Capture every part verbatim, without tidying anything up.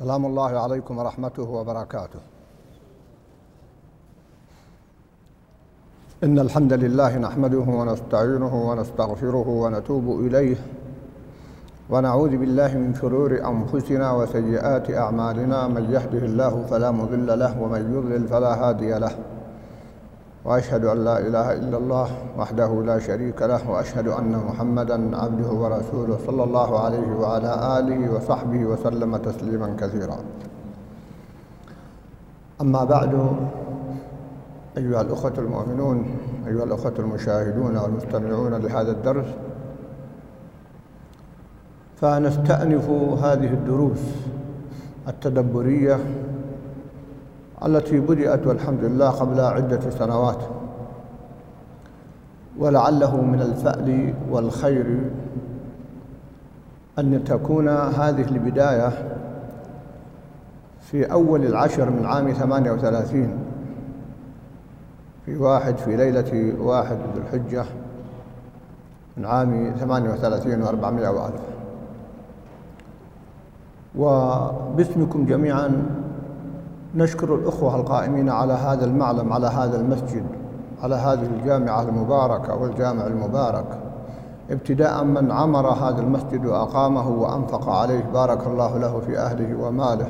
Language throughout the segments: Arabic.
سلام الله عليكم ورحمته وبركاته. إن الحمد لله نحمده ونستعينه ونستغفره ونتوب إليه ونعوذ بالله من شرور أنفسنا وسيئات أعمالنا، من يهده الله فلا مضل له ومن يضلل فلا هادي له، وأشهد أن لا إله إلا الله وحده لا شريك له، وأشهد أن محمدًا عبده ورسوله صلى الله عليه وعلى آله وصحبه وسلم تسليمًا كثيرا. أما بعد، أيها الأخوة المؤمنون، أيها الأخوة المشاهدون والمستمعون لهذا الدرس، فنستأنف هذه الدروس التدبرية التي بدأت والحمد لله قبل عدة سنوات، ولعله من الفأل والخير أن تكون هذه البداية في أول العشر من عام ثمانية وثلاثين، في واحد في ليلة واحد ذي الحجة من عام ثمانية وثلاثين وأربعمائة وألف. وباسمكم جميعا نشكر الأخوة القائمين على هذا المعلم، على هذا المسجد، على هذه الجامعة المباركة والجامع المبارك، ابتداء من عمر هذا المسجد وأقامه وأنفق عليه، بارك الله له في أهله وماله،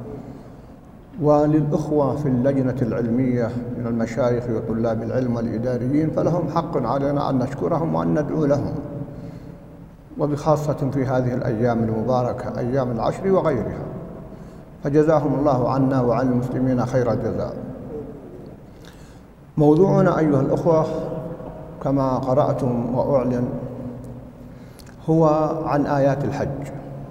وللأخوة في اللجنة العلمية من المشايخ وطلاب العلم والإداريين، فلهم حق علينا أن نشكرهم وأن ندعو لهم، وبخاصة في هذه الأيام المباركة، أيام العشر وغيرها، فجزاهم الله عنا وعن المسلمين خير الجزاء. موضوعنا أيها الأخوة كما قرأتم وأعلن هو عن آيات الحج،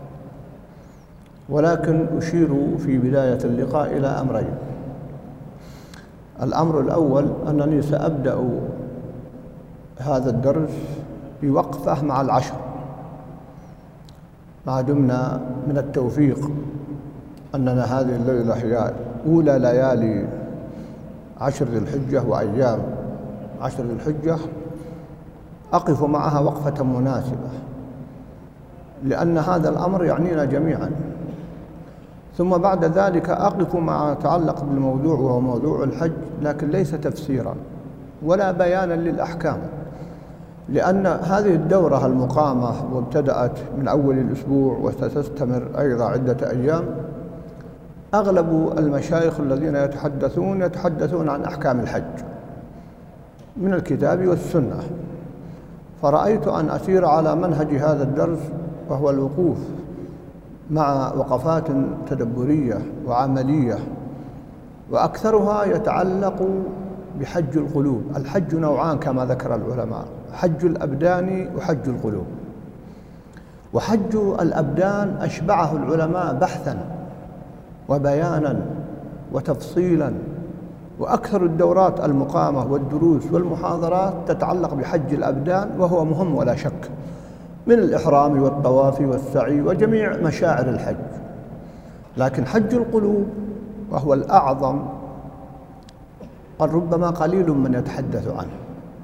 ولكن أشير في بداية اللقاء إلى أمرين. الأمر الأول أنني سأبدأ هذا الدرس بوقفة مع العشر، ما دمنا من التوفيق أننا هذه الليلة هي أولى ليالي عشر ذي الحجة وأيام عشر ذي الحجة، أقف معها وقفة مناسبة، لأن هذا الأمر يعنينا جميعا. ثم بعد ذلك أقف مع يتعلق بالموضوع وهو موضوع الحج، لكن ليس تفسيرا ولا بيانا للأحكام، لأن هذه الدورة المقامة وابتدأت من أول الأسبوع وستستمر أيضا عدة أيام، أغلب المشايخ الذين يتحدثون يتحدثون عن أحكام الحج من الكتاب والسنة، فرأيت أن أسير على منهج هذا الدرس، وهو الوقوف مع وقفات تدبرية وعملية، وأكثرها يتعلق بحج القلوب. الحج نوعان كما ذكر العلماء، حج الأبدان وحج القلوب. وحج الأبدان أشبعه العلماء بحثاً وبياناً وتفصيلاً، وأكثر الدورات المقامة والدروس والمحاضرات تتعلق بحج الأبدان، وهو مهم ولا شك، من الإحرام والطواف والسعي وجميع مشاعر الحج. لكن حج القلوب وهو الأعظم قد ربما قليل من يتحدث عنه،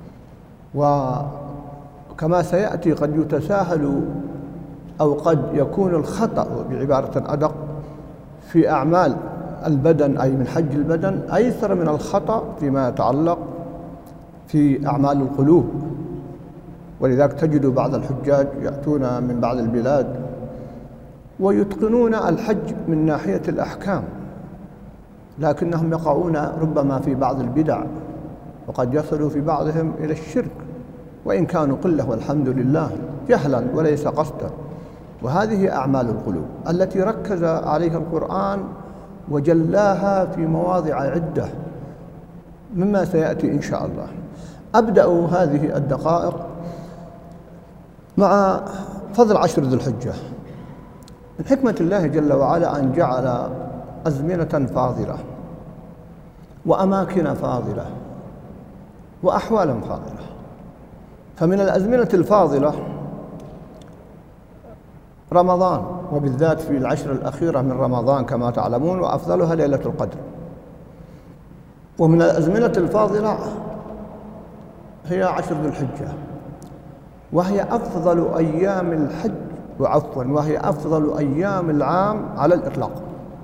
وكما سيأتي قد يتساهل أو قد يكون الخطأ بعبارة أدق في أعمال البدن، أي من حج البدن، أيسر من الخطأ فيما يتعلق في أعمال القلوب. ولذلك تجد بعض الحجاج يأتون من بعض البلاد ويتقنون الحج من ناحية الأحكام، لكنهم يقعون ربما في بعض البدع، وقد يصلوا في بعضهم إلى الشرك، وإن كانوا قلة والحمد لله، جهلا وليس قصدا. وهذه أعمال القلوب التي ركز عليها القرآن وجلاها في مواضع عدة مما سيأتي إن شاء الله. أبدأ هذه الدقائق مع فضل عشر ذي الحجة. من حكمة الله جل وعلا أن جعل أزمنة فاضلة وأماكن فاضلة وأحوالا فاضلة. فمن الأزمنة الفاضلة رمضان، وبالذات في العشر الأخيرة من رمضان كما تعلمون، وأفضلها ليلة القدر. ومن الأزمنة الفاضلة هي عشر ذي الحجة، وهي أفضل أيام الحج، وعفوا وهي أفضل أيام العام على الإطلاق.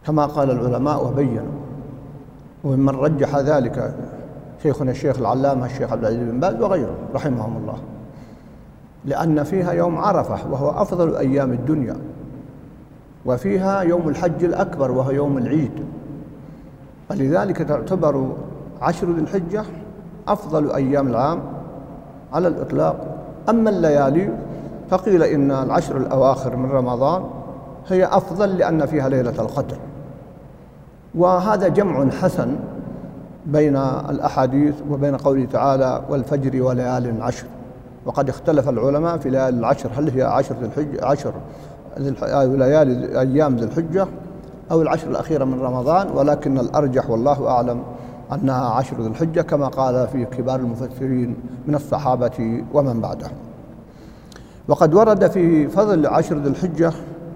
كما قال العلماء وبينوا، وممن رجح ذلك شيخنا الشيخ العلامة الشيخ عبد العزيز بن باز وغيره رحمهم الله، لأن فيها يوم عرفة وهو أفضل أيام الدنيا، وفيها يوم الحج الأكبر وهو يوم العيد، فلذلك تعتبر عشر ذي الحجة أفضل أيام العام على الإطلاق. أما الليالي فقيل إن العشر الأواخر من رمضان هي أفضل لأن فيها ليلة القدر، وهذا جمع حسن بين الأحاديث وبين قوله تعالى والفجر وليال عشر. وقد اختلف العلماء في ليالي العشر، هل هي عشر ذي الحجة عشر ليالي أيام ذي الحجة أو العشر الأخيرة من رمضان، ولكن الأرجح والله أعلم أنها عشر ذي الحجة كما قال في كبار المفسرين من الصحابة ومن بعدهم. وقد ورد في فضل عشر ذي الحجة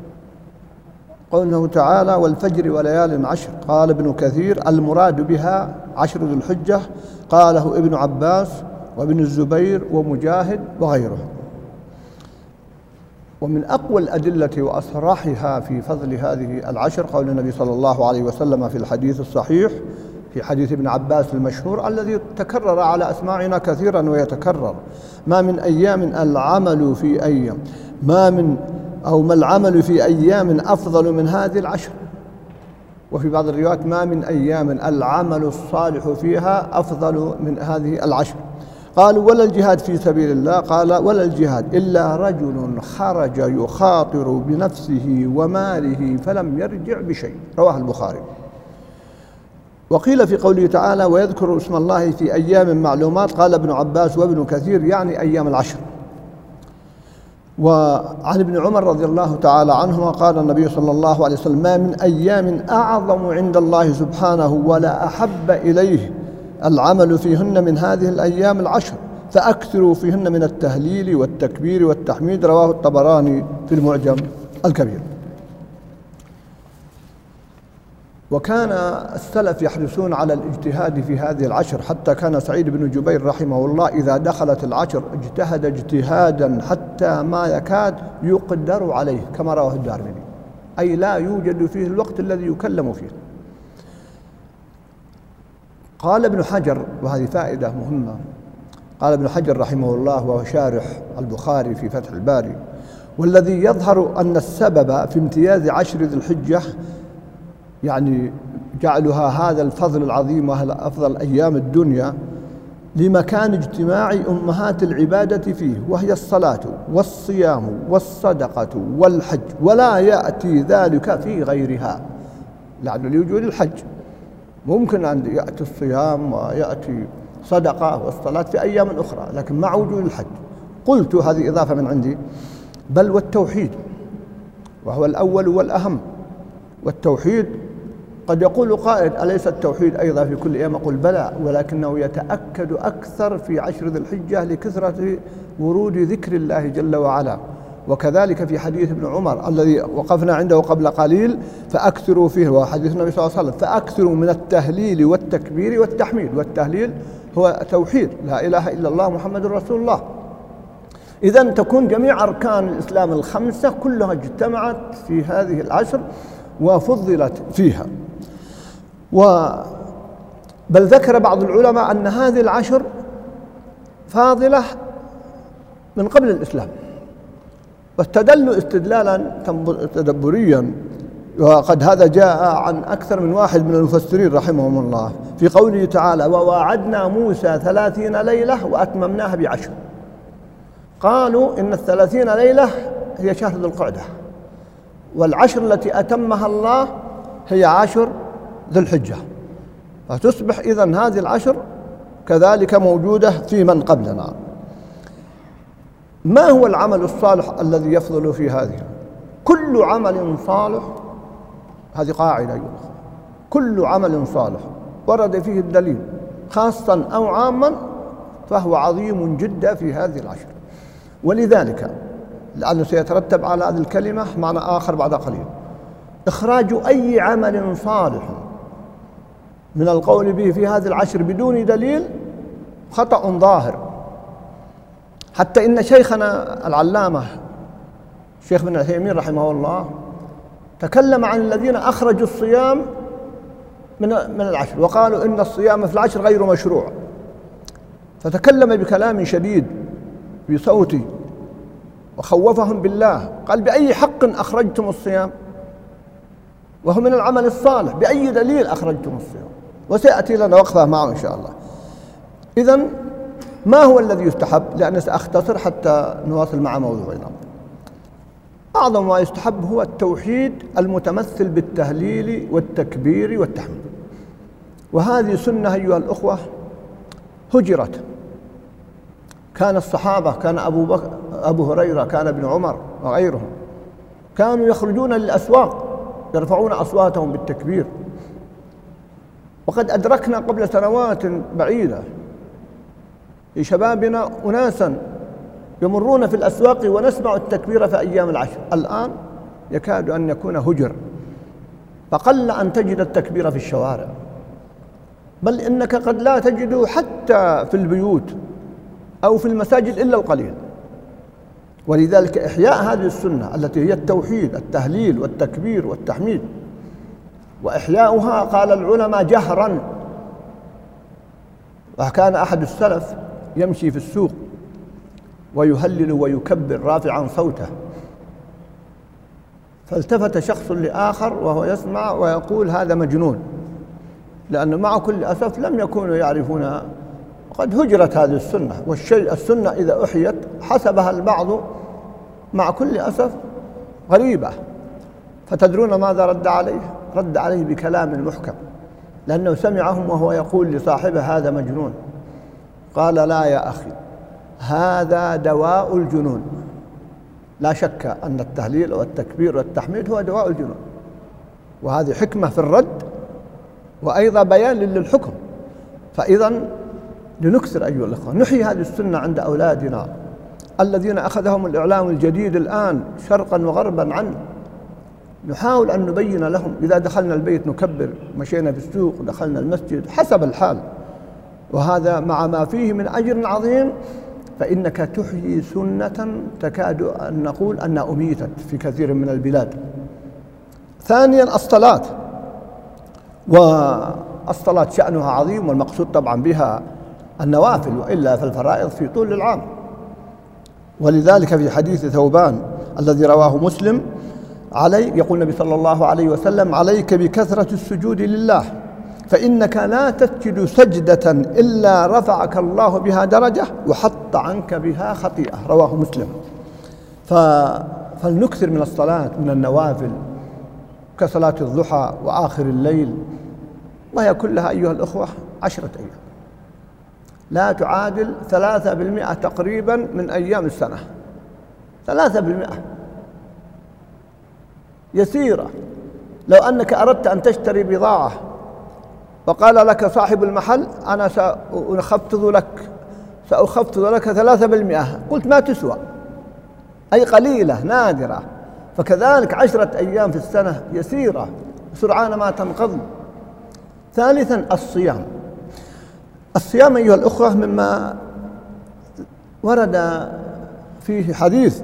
قوله تعالى والفجر وليال عشر. قال ابن كثير المراد بها عشر ذي الحجة، قاله ابن عباس وابن الزبير ومجاهد وغيرهم. ومن أقوى الأدلة وأصرحها في فضل هذه العشر قول النبي صلى الله عليه وسلم في الحديث الصحيح في حديث ابن عباس المشهور الذي تكرر على أسماعنا كثيرا ويتكرر: ما من أيام العمل في أيام ما من أو ما العمل في أيام أفضل من هذه العشر. وفي بعض الروايات ما من أيام العمل الصالح فيها أفضل من هذه العشر. قالوا ولا الجهاد في سبيل الله؟ قال ولا الجهاد إلا رجل خرج يخاطر بنفسه وماله فلم يرجع بشيء، رواه البخاري. وقيل في قوله تعالى ويذكر اسم الله في أيام معلومات، قال ابن عباس وابن كثير يعني أيام العشر. وعن ابن عمر رضي الله تعالى عنهما قال النبي صلى الله عليه وسلم ما من أيام أعظم عند الله سبحانه ولا أحب إليه العمل فيهن من هذه الأيام العشر، فأكثروا فيهن من التهليل والتكبير والتحميد، رواه الطبراني في المعجم الكبير. وكان السلف يحرصون على الاجتهاد في هذه العشر، حتى كان سعيد بن جبير رحمه الله إذا دخلت العشر اجتهد اجتهادا حتى ما يكاد يقدر عليه كما رواه الدارمي، أي لا يوجد فيه الوقت الذي يكلم فيه. قال ابن حجر، وهذه فائدة مهمة، قال ابن حجر رحمه الله وهو شارح البخاري في فتح الباري: والذي يظهر أن السبب في امتياز عشر ذي الحجة يعني جعلها هذا الفضل العظيم وهذا أفضل أيام الدنيا لمكان اجتماع أمهات العبادة فيه، وهي الصلاة والصيام والصدقة والحج، ولا يأتي ذلك في غيرها. لأن لوجود الحج ممكن أن يأتي الصيام ويأتي صدقة والصلاة في أيام أخرى، لكن مع وجود الحج. قلت هذه إضافة من عندي، بل والتوحيد وهو الأول والأهم. والتوحيد قد يقول قائل أليس التوحيد أيضا في كل أيام؟ أقول بلى، ولكنه يتأكد أكثر في عشر ذي الحجة لكثرة ورود ذكر الله جل وعلا. وكذلك في حديث ابن عمر الذي وقفنا عنده قبل قليل: فأكثروا فيه، وحديث النبي صلى الله عليه وسلم: فأكثروا من التهليل والتكبير والتحميد. والتهليل هو توحيد لا إله إلا الله محمد رسول الله. إذن تكون جميع أركان الإسلام الخمسة كلها اجتمعت في هذه العشر وفضلت فيها. و بل ذكر بعض العلماء أن هذه العشر فاضلة من قبل الإسلام، واستدلوا استدلالا تدبريا، وقد هذا جاء عن أكثر من واحد من المفسرين رحمهم الله في قوله تعالى: وواعدنا موسى ثلاثين ليلة وأتممناها بعشر. قالوا إن الثلاثين ليلة هي شهر ذو القعدة، والعشر التي أتمها الله هي عشر ذو الحجة، فتصبح إذن هذه العشر كذلك موجودة في من قبلنا. ما هو العمل الصالح الذي يفضل في هذه؟ كل عمل صالح، هذه قاعدة، كل عمل صالح ورد فيه الدليل خاصا أو عاما فهو عظيم جدا في هذه العشر. ولذلك لأنه سيترتب على هذه الكلمة معنى آخر بعد قليل: إخراج أي عمل صالح من القول به في هذه العشر بدون دليل خطأ ظاهر. حتى إن شيخنا العلامة الشيخ ابن عثيمين رحمه الله تكلم عن الذين أخرجوا الصيام من من العشر وقالوا إن الصيام في العشر غير مشروع، فتكلم بكلام شديد بصوته وخوفهم بالله، قال: بأي حق أخرجتم الصيام وهو من العمل الصالح؟ بأي دليل أخرجتم الصيام؟ وسيأتي لنا وقفة معه إن شاء الله. إذن ما هو الذي يستحب؟ لأني سأختصر حتى نواصل مع موضوعنا. أعظم ما يستحب هو التوحيد المتمثل بالتهليل والتكبير والتحميد، وهذه سنة أيها الأخوة هجرت. كان الصحابة، كان أبو بكر، أبو هريرة، كان ابن عمر وغيرهم كانوا يخرجون للأسواق يرفعون أصواتهم بالتكبير. وقد أدركنا قبل سنوات بعيدة في شبابنا أناسا يمرون في الأسواق ونسمع التكبير في أيام العشر. الآن يكاد أن يكون هجر، فقل أن تجد التكبير في الشوارع، بل إنك قد لا تجده حتى في البيوت أو في المساجد إلا القليل. ولذلك إحياء هذه السنة التي هي التوحيد، التهليل والتكبير والتحميد، وإحياؤها قال العلماء جهرا. وكان أحد السلف يمشي في السوق ويهلل ويكبر رافعا صوته، فالتفت شخص لآخر وهو يسمع ويقول: هذا مجنون، لأنه مع كل أسف لم يكونوا يعرفون. وقد هجرت هذه السنة، والشيء السنة إذا أحيت حسبها البعض مع كل أسف غريبة. فتدرون ماذا رد عليه؟ رد عليه بكلام محكم، لأنه سمعهم وهو يقول لصاحبه: هذا مجنون. قال: لا يا أخي، هذا دواء الجنون. لا شك أن التهليل والتكبير والتحميد هو دواء الجنون، وهذه حكمة في الرد وأيضا بيان للحكم. فإذا لنكثر أيها الأخوة، نحيي هذه السنة عند أولادنا الذين أخذهم الإعلام الجديد الآن شرقا وغربا عنه. نحاول أن نبين لهم، إذا دخلنا البيت نكبر، مشينا في السوق، دخلنا المسجد، حسب الحال، وهذا مع ما فيه من أجر عظيم. فإنك تحيي سنة تكاد أن نقول أنها أميتت في كثير من البلاد. ثانيا الصلاة، والصلاة شأنها عظيم، والمقصود طبعا بها النوافل، وإلا فالفرائض في طول العام. ولذلك في حديث ثوبان الذي رواه مسلم علي يقول النبي صلى الله عليه وسلم: عليك بكثرة السجود لله، فإنك لا تسجد سجدة إلا رفعك الله بها درجة وحط عنك بها خطيئة. رواه مسلم. فلنكثر من الصلاة، من النوافل، كصلاة الضحى وآخر الليل، وهي كلها أيها الأخوة عشرة أيام، لا تعادل ثلاثة بالمئة تقريبا من أيام السنة. ثلاثة بالمئة يسيرة. لو أنك أردت أن تشتري بضاعة وقال لك صاحب المحل: أنا سأخفض لك سأخفض لك ثلاثة بالمئة، قلت ما تسوى، أي قليلة نادرة. فكذلك عشرة أيام في السنة يسيرة، سرعان ما تنقضي. ثالثا الصيام. الصيام أيها الأخوة مما ورد فيه حديث،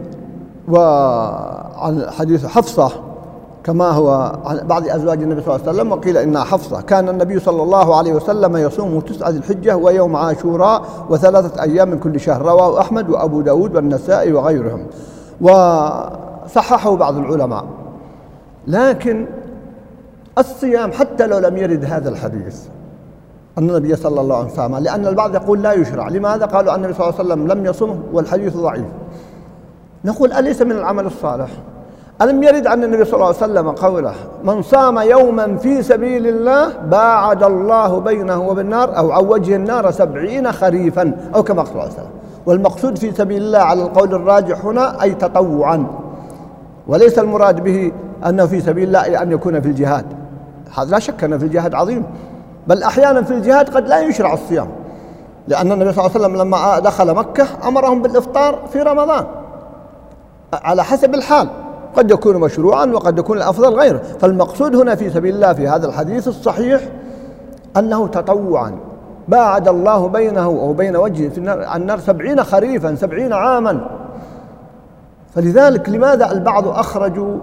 وعن حديث حفصة كما هو عن بعض أزواج النبي صلى الله عليه وسلم، وقيل إنها حفصة: كان النبي صلى الله عليه وسلم يصوم تسعة ذي الحجة ويوم عاشوراء وثلاثة أيام من كل شهر. رواه أحمد وأبو داود والنسائي وغيرهم، وصححه بعض العلماء. لكن الصيام حتى لو لم يرد هذا الحديث أن النبي صلى الله عليه وسلم صام، لأن البعض يقول لا يشرع. لماذا؟ قالوا أن النبي صلى الله عليه وسلم لم يصمه والحديث ضعيف. نقول: أليس من العمل الصالح؟ ألم يرد عن النبي صلى الله عليه وسلم قوله: من صام يوما في سبيل الله باعد الله بينه وبين النار أو عن وجه النار سبعين خريفا، أو كما قال صلى الله عليه وسلم. والمقصود في سبيل الله على القول الراجح هنا أي تطوعا، وليس المراد به أنه في سبيل الله أن يكون في الجهاد. هذا لا شك أن في الجهاد عظيم، بل أحيانا في الجهاد قد لا يشرع الصيام، لأن النبي صلى الله عليه وسلم لما دخل مكة أمرهم بالإفطار في رمضان على حسب الحال، قد يكون مشروعا وقد يكون الأفضل غيره. فالمقصود هنا في سبيل الله في هذا الحديث الصحيح أنه تطوعا، باعد الله بينه أو بين وجهه في النار, النار سبعين خريفا، سبعين عاما. فلذلك لماذا البعض أخرجوا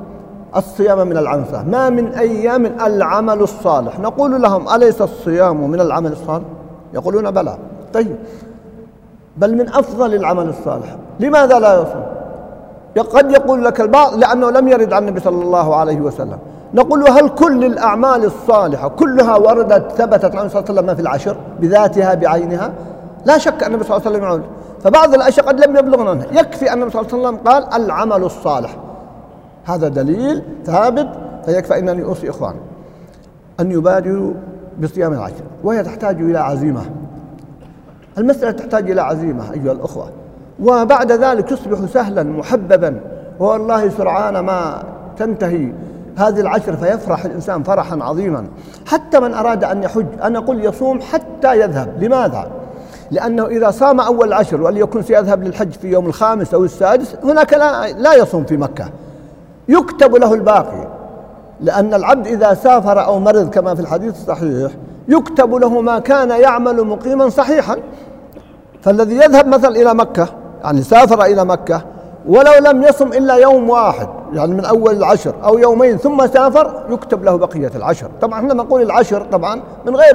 الصيام من العنفة، ما من أيام العمل الصالح. نقول لهم أليس الصيام من العمل الصالح؟ يقولون بلى. طيب بل من أفضل العمل الصالح، لماذا لا يصوم؟ قد يقول لك البعض لأنه لم يرد عن النبي صلى الله عليه وسلم. نقول هل كل الأعمال الصالحة كلها وردت ثبتت عن صلى الله عليه وسلم في العشر بذاتها بعينها؟ لا شك أن النبي صلى الله عليه وسلم يقول، فبعض الأشياء قد لم يبلغنا، يكفي أن النبي صلى الله عليه وسلم قال العمل الصالح، هذا دليل ثابت، فيكفي أنني أوصي إخواني أن يبادروا بصيام العشر، وهي تحتاج إلى عزيمة. المسألة تحتاج إلى عزيمة أيها الأخوة، وبعد ذلك يصبح سهلا محببا، والله سرعان ما تنتهي هذه العشر فيفرح الإنسان فرحا عظيما. حتى من أراد أن يحج أنا أقول يصوم حتى يذهب. لماذا؟ لأنه إذا صام أول العشر وليكن سيذهب للحج في يوم الخامس أو السادس، هناك لا, لا يصوم في مكة، يكتب له الباقي، لأن العبد إذا سافر أو مرض كما في الحديث الصحيح يكتب له ما كان يعمل مقيما صحيحا. فالذي يذهب مثلا إلى مكة، يعني سافر إلى مكة ولو لم يصم إلا يوم واحد، يعني من أول العشر أو يومين ثم سافر، يكتب له بقية العشر. طبعا احنا نقول العشر طبعا من غير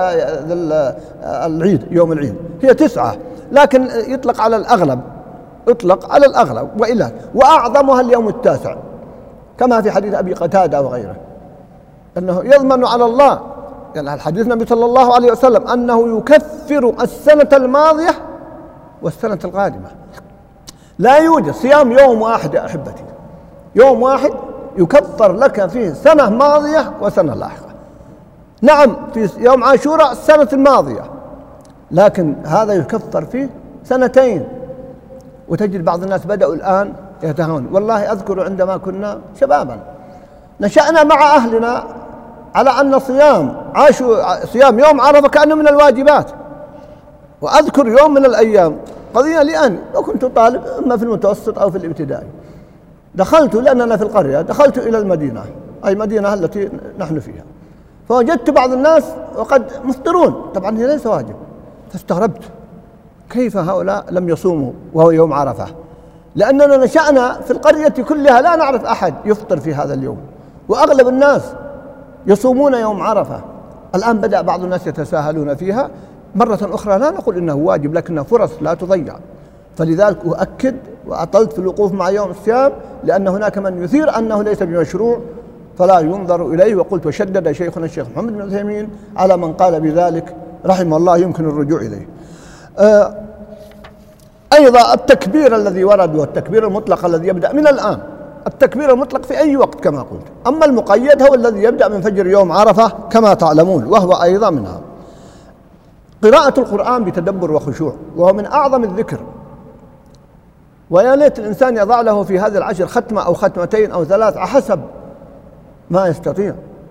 العيد، يوم العيد هي تسعة، لكن يطلق على الأغلب، يطلق على الأغلب وإلا وأعظمها اليوم التاسع، كما في حديث أبي قتادة وغيره أنه يضمن على الله، يعني الحديث النبي صلى الله عليه وسلم أنه يكفر السنة الماضية والسنة القادمة. لا يوجد صيام يوم واحد يا أحبتي، يوم واحد يكفر لك فيه سنة ماضية وسنة لاحقة. نعم في يوم عاشوراء السنة الماضية، لكن هذا يكفر فيه سنتين. وتجد بعض الناس بدأوا الآن يتهاون. والله أذكر عندما كنا شبابا نشأنا مع أهلنا على أن صيام عاشو صيام يوم عرفة كأنه من الواجبات. وأذكر يوم من الأيام قضية لأن وكنت طالب إما في المتوسط أو في الابتدائي، دخلت لأننا في القرية، دخلت إلى المدينة، أي مدينة التي نحن فيها، فوجدت بعض الناس وقد مفطرون، طبعا هي ليس واجب، فاستغربت كيف هؤلاء لم يصوموا وهو يوم عرفة، لأننا نشأنا في القرية كلها لا نعرف أحد يفطر في هذا اليوم، وأغلب الناس يصومون يوم عرفة. الآن بدأ بعض الناس يتساهلون فيها، مرة أخرى لا نقول إنه واجب لكنها فرص لا تضيع. فلذلك أؤكد وأطلت في الوقوف مع يوم الصيام، لأن هناك من يثير أنه ليس بمشروع فلا ينظر إليه. وقلت وشدد شيخنا الشيخ محمد بن عثيمين على من قال بذلك رحمه الله، يمكن الرجوع إليه. آه أيضا التكبير الذي ورد والتكبير المطلق الذي يبدأ من الآن، التكبير المطلق في أي وقت كما قلت، أما المقيد هو الذي يبدأ من فجر يوم عرفة كما تعلمون، وهو أيضا منها. قراءة القرآن بتدبر وخشوع، وهو من أعظم الذكر، ويا ليت الإنسان يضع له في هذه العشر ختمة أو ختمتين أو ثلاث حسب ما يستطيع.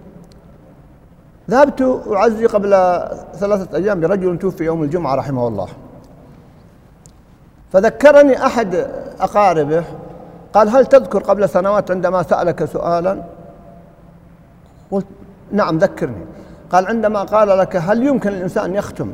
ذهبت أعزي قبل ثلاثة أيام برجل توفي يوم الجمعة رحمه الله، فذكرني أحد أقاربه قال هل تذكر قبل سنوات عندما سألك سؤالا؟ قلت نعم ذكرني. قال عندما قال لك هل يمكن الإنسان يختم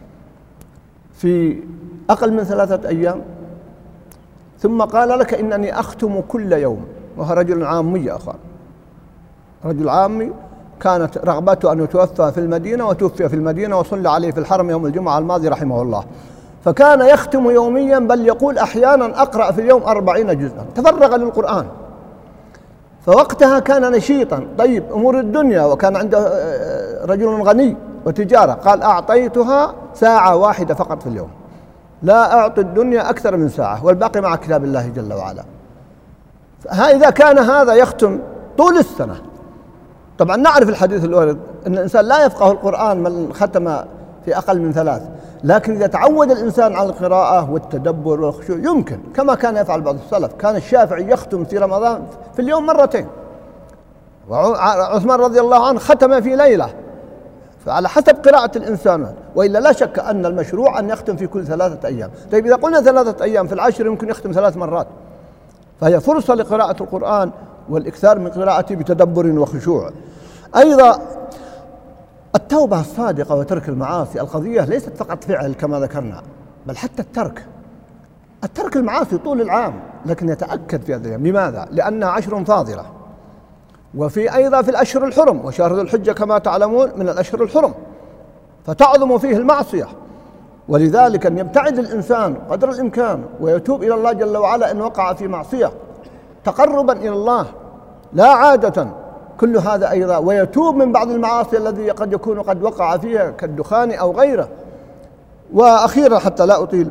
في أقل من ثلاثة أيام؟ ثم قال لك إنني أختم كل يوم، وهو رجل عامي يا أخوان، رجل عامي كانت رغبته أن يتوفى في المدينة، وتوفي في المدينة وصلى عليه في الحرم يوم الجمعة الماضي رحمه الله. فكان يختم يوميا، بل يقول أحيانا أقرأ في اليوم أربعين جزءا، تفرغ للقرآن. فوقتها كان نشيطا. طيب أمور الدنيا، وكان عنده رجل غني وتجارة، قال أعطيتها ساعة واحدة فقط في اليوم، لا أعطي الدنيا أكثر من ساعة، والباقي مع كتاب الله جل وعلا. إذا كان هذا يختم طول السنة، طبعا نعرف الحديث الوارد أن الإنسان لا يفقه القرآن من ختم في أقل من ثلاث، لكن إذا تعود الإنسان على القراءة والتدبر والخشوع يمكن، كما كان يفعل بعض السلف. كان الشافعي يختم في رمضان في اليوم مرتين، وعثمان رضي الله عنه ختم في ليلة، فعلى حسب قراءة الإنسان. وإلا لا شك أن المشروع أن يختم في كل ثلاثة أيام. طيب إذا قلنا ثلاثة أيام في العشر يمكن يختم ثلاث مرات، فهي فرصة لقراءة القرآن والإكثار من قراءته بتدبر وخشوع. أيضا التوبة الصادقة وترك المعاصي، القضية ليست فقط فعل كما ذكرنا، بل حتى الترك. الترك المعاصي طول العام، لكن يتأكد في هذا الأيام. لماذا؟ لأنها عشر فاضلة، وفي أيضا في الأشهر الحرم، وشهر ذو الحجة كما تعلمون من الأشهر الحرم، فتعظم فيه المعصية. ولذلك أن يبتعد الإنسان قدر الإمكان ويتوب إلى الله جل وعلا إن وقع في معصية تقربا إلى الله لا عادة، كل هذا أيضا، ويتوب من بعض المعاصي الذي قد يكون قد وقع فيها كالدخان أو غيره. وأخيرا حتى لا أطيل،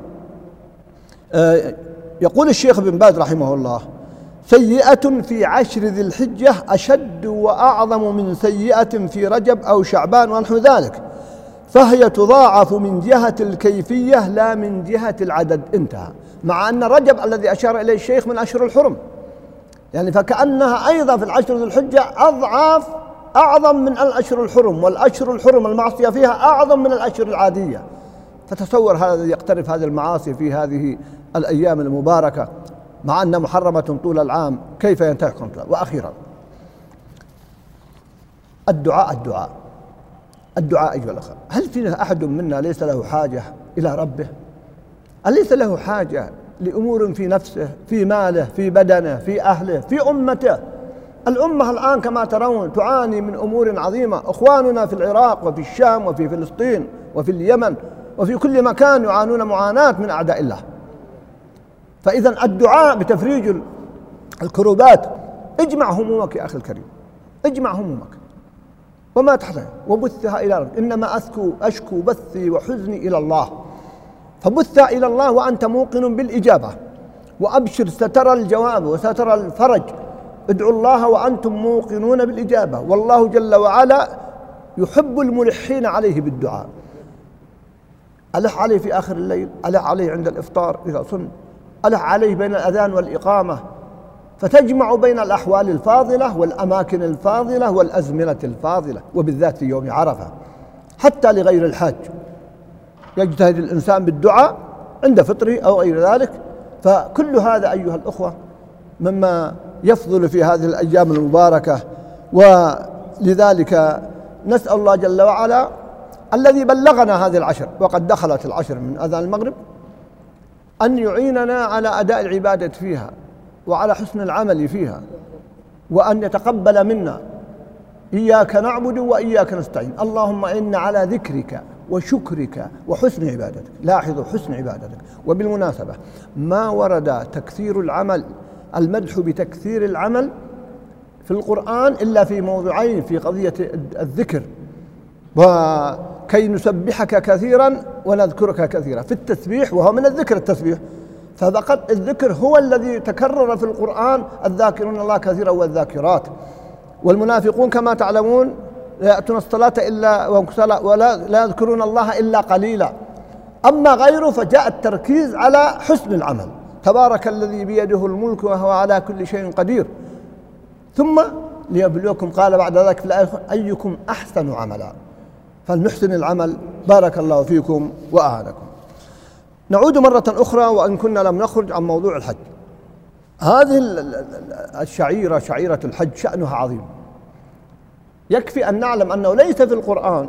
يقول الشيخ بن باز رحمه الله: سيئة في عشر ذي الحجة أشد وأعظم من سيئة في رجب أو شعبان ونحو ذلك، فهي تضاعف من جهة الكيفية لا من جهة العدد. انتهى. مع أن رجب الذي أشار إليه الشيخ من أشهر الحرم، يعني فكأنها أيضا في العشر ذي الحجة أضعاف أعظم من الأشهر الحرم، والأشهر الحرم المعصية فيها أعظم من الأشهر العادية. فتصور هذا يقترف هذه المعاصي في هذه الأيام المباركة مع أنها محرمة طول العام، كيف ينتهي حكمها؟ وأخيرا الدعاء الدعاء الدعاء أيها الأخوة، هل فينا أحد منا ليس له حاجة إلى ربه؟ أليس له حاجة لأمور في نفسه، في ماله، في بدنه، في أهله، في أمته؟ الأمة الآن كما ترون تعاني من أمور عظيمة، أخواننا في العراق وفي الشام وفي فلسطين وفي اليمن وفي كل مكان يعانون معاناة من أعداء الله. فإذا الدعاء بتفريج الكروبات. اجمع همومك يا أخي الكريم، اجمع همومك وما تحزن وبثها إلى ربك. إنما أذكو أشكو بثي وحزني إلى الله، فبثها إلى الله وأنت موقن بالإجابة، وأبشر سترى الجواب وسترى الفرج. ادعوا الله وأنتم موقنون بالإجابة، والله جل وعلا يحب الملحين عليه بالدعاء. ألح عليه في آخر الليل، ألح عليه عند الإفطار إذا صن، ألح عليه بين الأذان والإقامة، فتجمع بين الأحوال الفاضلة والأماكن الفاضلة والأزمنة الفاضلة، وبالذات في يوم عرفة. حتى لغير الحاج يجتهد الإنسان بالدعاء عند فطره أو غير ذلك. فكل هذا أيها الأخوة مما يفضل في هذه الأيام المباركة. ولذلك نسأل الله جل وعلا الذي بلغنا هذه العشر، وقد دخلت العشر من أذان المغرب، أن يعيننا على أداء العبادة فيها وعلى حسن العمل فيها، وأن يتقبل منا. إياك نعبد وإياك نستعين. اللهم إنا على ذكرك وشكرك وحسن عبادتك. لاحظوا حسن عبادتك. وبالمناسبة ما ورد تكثير العمل، المدح بتكثير العمل في القرآن إلا في موضعين في قضية الذكر، وكي نسبحك كثيرا ونذكرك كثيرا. في التسبيح، وهو من الذكر التسبيح، ففقط الذكر هو الذي تكرر في القرآن: الذاكرون الله كثيرا والذاكرات. والمنافقون كما تعلمون لا يأتون الصلاة إلا ولا لا يذكرون الله إلا قليلا. أما غيره فجاء التركيز على حسن العمل. تبارك الذي بيده الملك وهو على كل شيء قدير. ثم ليبلوكم، قال بعد ذلك في الآية: أيكم أحسن عملا. فلنحسن العمل. بارك الله فيكم وأعانكم. نعود مرة أخرى، وإن كنا لم نخرج عن موضوع الحج. هذه الشعيرة، شعيرة الحج، شأنها عظيم. يكفي أن نعلم أنه ليس في القرآن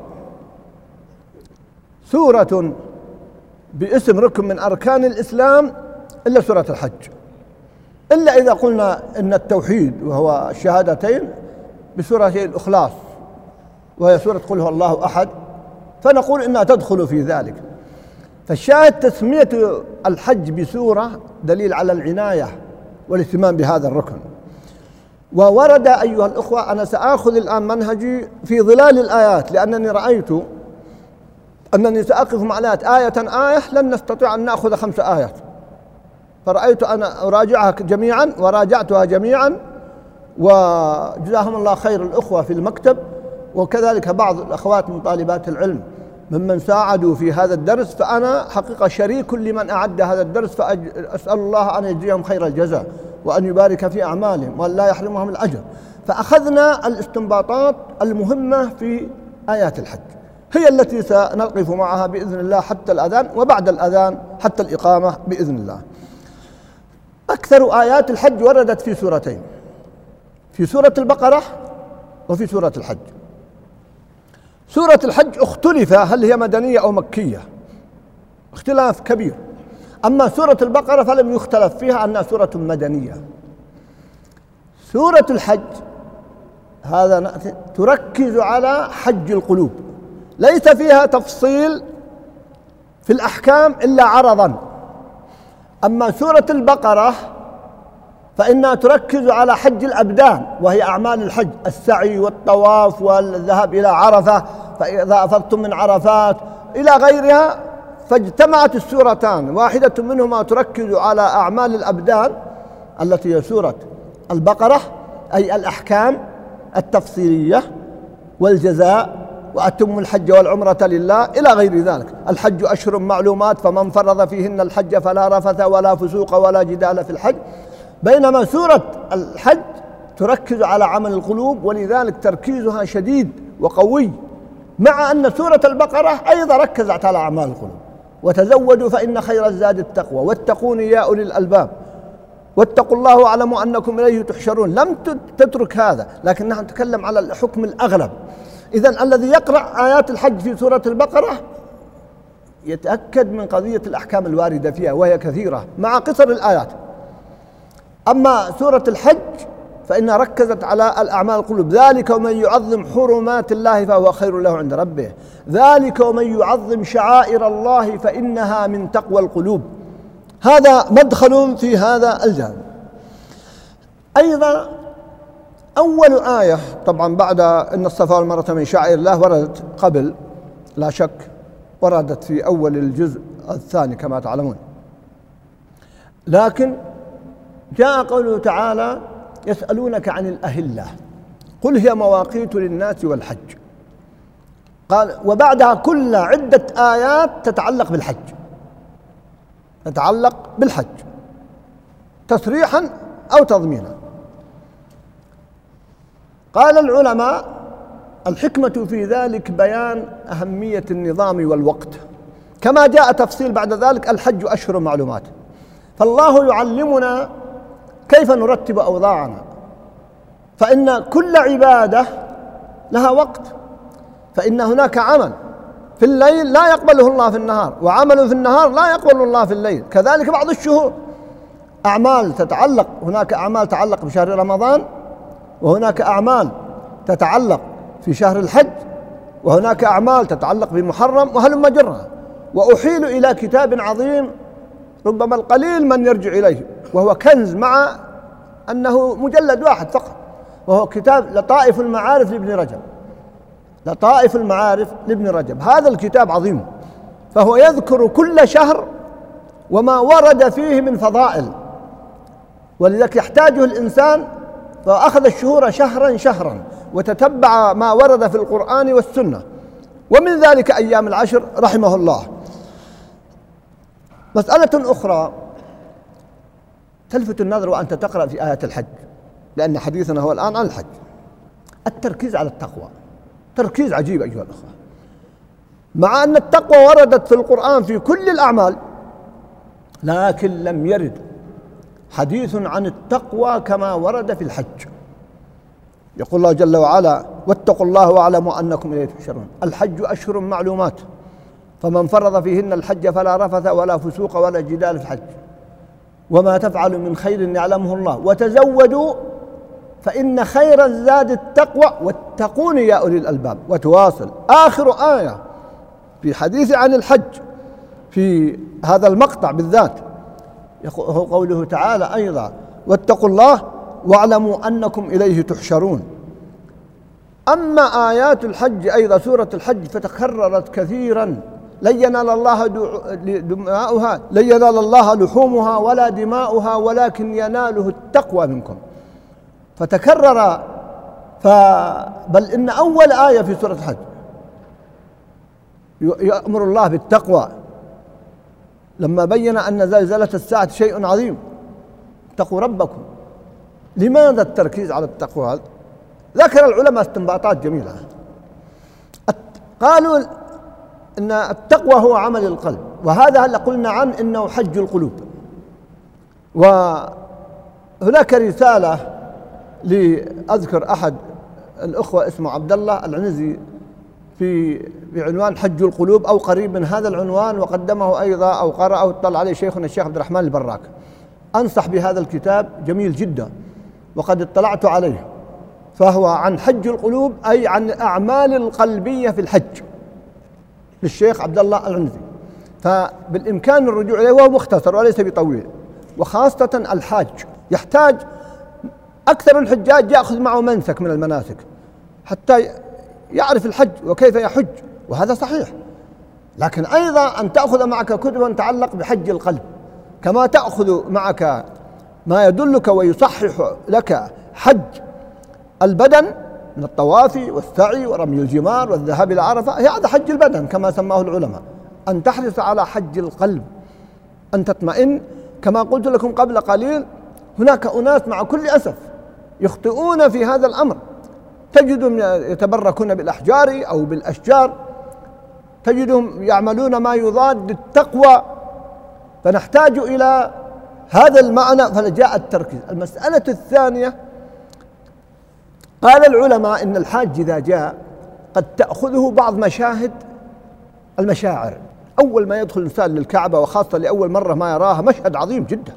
سورة باسم ركن من أركان الإسلام إلا سورة الحج، إلا إذا قلنا إن التوحيد وهو الشهادتين بسورة الإخلاص وهي سورة قل هو الله أحد، فنقول إنها تدخل في ذلك. فالشاهد تسمية الحج بسورة دليل على العناية والاهتمام بهذا الركن. وورد أيها الأخوة، أنا سأخذ الآن منهجي في ظلال الآيات، لأنني رأيت أنني سأقف مع الآيات آية آية لن نستطيع أن نأخذ خمس آيات، فرأيت أنا أراجعها جميعا وراجعتها جميعا، وجزاهم الله خير الأخوة في المكتب، وكذلك بعض الأخوات من طالبات العلم ممن ساعدوا في هذا الدرس. فأنا حقيقة شريك لمن أعد هذا الدرس، فأسأل الله أن يجزيهم خير الجزاء وأن يبارك في أعمالهم وأن لا يحرمهم الأجر. فأخذنا الاستنباطات المهمة في آيات الحج، هي التي سنقف معها بإذن الله حتى الأذان، وبعد الأذان حتى الإقامة بإذن الله. أكثر آيات الحج وردت في سورتين، في سورة البقرة وفي سورة الحج. سورة الحج اختلف هل هي مدنية أو مكية، اختلاف كبير. أما سورة البقرة فلم يختلف فيها أنها سورة مدنية. سورة الحج هذا تركز على حج القلوب، ليس فيها تفصيل في الأحكام إلا عرضا. أما سورة البقرة فإنها تركز على حج الأبدان، وهي أعمال الحج، السعي والطواف والذهاب إلى عرفة، فإذا أفضتم من عرفات إلى غيرها. فاجتمعت السورتان، واحدة منهما تركز على أعمال الأبدان التي هي سورة البقرة، أي الأحكام التفصيلية والجزاء، وأتم الحج والعمرة لله إلى غير ذلك. الحج أشهر معلومات، فمن فرض فيهن الحج فلا رفث ولا فسوق ولا جدال في الحج. بينما سورة الحج تركز على عمل القلوب، ولذلك تركيزها شديد وقوي، مع أن سورة البقرة أيضا ركزت على أعمال القلوب. وتزودوا فإن خير الزاد التقوى واتقون يا أولي الألباب واتقوا الله واعلموا أنكم إليه تحشرون. لم تترك هذا، لكنها نتكلم على الحكم الأغلب. إذن الذي يقرأ آيات الحج في سورة البقرة يتأكد من قضية الأحكام الواردة فيها، وهي كثيرة مع قصر الآيات. أما سورة الحج فإنها ركزت على الأعمال القلوب. ذلك ومن يعظم حرمات الله فهو خير له عند ربه، ذلك ومن يعظم شعائر الله فإنها من تقوى القلوب. هذا مدخل في هذا الجانب. أيضا أول آية طبعا بعد إن الصفا والمروة من شعائر الله وردت قبل لا شك، وردت في أول الجزء الثاني كما تعلمون، لكن جاء قوله تعالى يسألونك عن الأهلة قل هي مواقيت للناس والحج. قال وبعدها كل عدة آيات تتعلق بالحج، تتعلق بالحج تصريحا أو تضمينا. قال العلماء الحكمة في ذلك بيان أهمية النظام والوقت، كما جاء تفصيل بعد ذلك الحج أشهر معلومات. فالله يعلمنا كيف نرتب أوضاعنا، فإن كل عبادة لها وقت، فإن هناك عمل في الليل لا يقبله الله في النهار، وعمل في النهار لا يقبله الله في الليل. كذلك بعض الشهور أعمال تتعلق، هناك أعمال تتعلق بشهر رمضان، وهناك أعمال تتعلق في شهر الحج، وهناك أعمال تتعلق بمحرم، وهلم جرها. وأحيل إلى كتاب عظيم ربما القليل من يرجع إليه، وهو كنز مع أنه مجلد واحد فقط، وهو كتاب لطائف المعارف لابن رجب. لطائف المعارف لابن رجب هذا الكتاب عظيم، فهو يذكر كل شهر وما ورد فيه من فضائل، ولذلك يحتاجه الإنسان. فأخذ الشهور شهرا شهرا وتتبع ما ورد في القرآن والسنة، ومن ذلك أيام العشر رحمه الله. مسألة أخرى تلفت النظر وأنت تقرأ في آيات الحج، لأن حديثنا هو الآن عن الحج، التركيز على التقوى، تركيز عجيب أيها الأخوة. مع أن التقوى وردت في القرآن في كل الأعمال، لكن لم يرد حديث عن التقوى كما ورد في الحج. يقول الله جل وعلا واتقوا الله واعلموا أنكم إليه تحشرون. الحج أشهر معلومات، فمن فرض فيهن الحج فلا رفث ولا فسوق ولا جدال في الحج، وما تفعلوا من خير يعلمه الله، وتزودوا فإن خير الزاد التقوى واتقون يا أولي الألباب. وتواصل آخر آية في حديث عن الحج في هذا المقطع بالذات هو قوله تعالى أيضا واتقوا الله واعلموا أنكم إليه تحشرون. أما آيات الحج أيضا سورة الحج فتكررت كثيرا، لن ينال الله دماؤها لن ينال الله لحومها ولا دماؤها ولكن يناله التقوى منكم. فتكرر ف بل إن أول آية في سورة الحج يأمر الله بالتقوى لما بين أن زلزلة الساعة شيء عظيم، اتقوا ربكم. لماذا التركيز على التقوى هذا؟ ذكر العلماء استنباطات جميلة. قالوا إن التقوى هو عمل القلب، وهذا هل قلنا عنه إنه حج القلوب. وهناك رسالة لأذكر أحد الأخوة اسمه عبد الله العنزي في بعنوان حج القلوب أو قريب من هذا العنوان، وقدمه أيضا أو قرأه أو اطلع عليه شيخنا الشيخ عبد الرحمن البراك. أنصح بهذا الكتاب، جميل جدا وقد اطلعت عليه، فهو عن حج القلوب، أي عن الأعمال القلبية في الحج، للشيخ عبد الله العنزي. فبالإمكان الرجوع إليه، وهو مختصر وليس بطويل. وخاصة الحاج يحتاج، أكثر الحجاج يأخذ معه منسك من المناسك حتى يعرف الحج وكيف يحج، وهذا صحيح. لكن أيضا أن تأخذ معك كتبا تتعلق بحج القلب، كما تأخذ معك ما يدلك ويصحح لك حج البدن من الطواف والسعي ورمي الجمار والذهاب إلى عرفة، هذا حج البدن كما سماه العلماء. أن تحرص على حج القلب، أن تطمئن. كما قلت لكم قبل قليل، هناك أناس مع كل أسف يخطئون في هذا الأمر، تجدهم يتبركون بالأحجار أو بالأشجار، تجدهم يعملون ما يضاد التقوى. فنحتاج إلى هذا المعنى، فلجاء التركيز. المسألة الثانية، قال العلماء إن الحاج إذا جاء قد تأخذه بعض مشاهد المشاعر. أول ما يدخل الإنسان للكعبة، وخاصة لأول مرة ما يراها، مشهد عظيم جدا.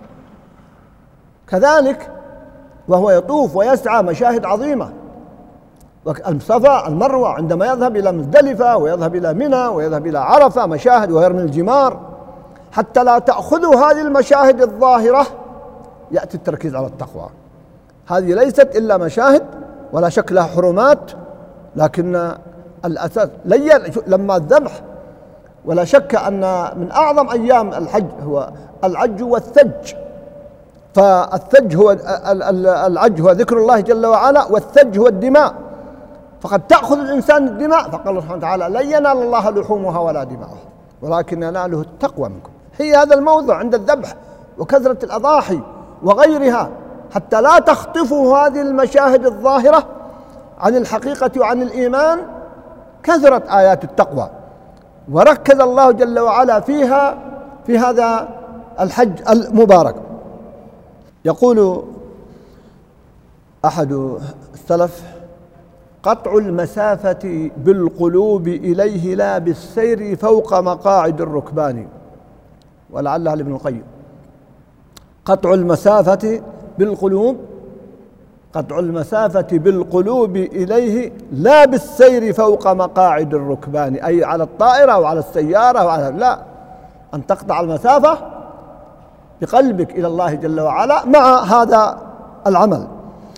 كذلك وهو يطوف ويسعى، مشاهد عظيمة. الصفا، المروة، عندما يذهب إلى مزدلفة ويذهب إلى منى ويذهب إلى عرفة، مشاهد، ويرمي الجمار. حتى لا تأخذوا هذه المشاهد الظاهرة، يأتي التركيز على التقوى. هذه ليست إلا مشاهد، ولا شك لها حرمات، لكن الأساس لما الذبح. ولا شك أن من أعظم أيام الحج هو العج والثج. فالثج هو العج هو ذكر الله جل وعلا، والثج هو الدماء. فقد تأخذ الإنسان الدماء، فقال الله سبحانه وتعالى: لن ينال الله لحومها ولا دماؤها ولكن يناله التقوى منكم. هي هذا الموضع عند الذبح وكثرة الأضاحي وغيرها، حتى لا تخطفوا هذه المشاهد الظاهرة عن الحقيقة وعن الإيمان. كثرت آيات التقوى، وركز الله جل وعلا فيها في هذا الحج المبارك. يقول أحد السلف: قطع المسافة بالقلوب إليه لا بالسير فوق مقاعد الركبان. ولعلها لابن القيم. قطع المسافة بالقلوب قطع المسافة بالقلوب إليه لا بالسير فوق مقاعد الركبان، أي على الطائرة أو على السيارة أو على، لا، أن تقطع المسافة بقلبك إلى الله جل وعلا مع هذا العمل.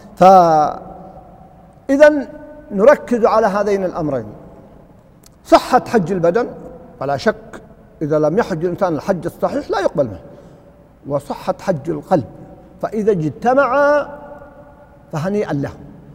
فإذا نركز على هذين الأمرين: صحة حج البدن، ولا شك إذا لم يحج الإنسان الحج الصحيح لا يقبل منه، وصحة حج القلب. فإذا اجتمعا فهنيئا له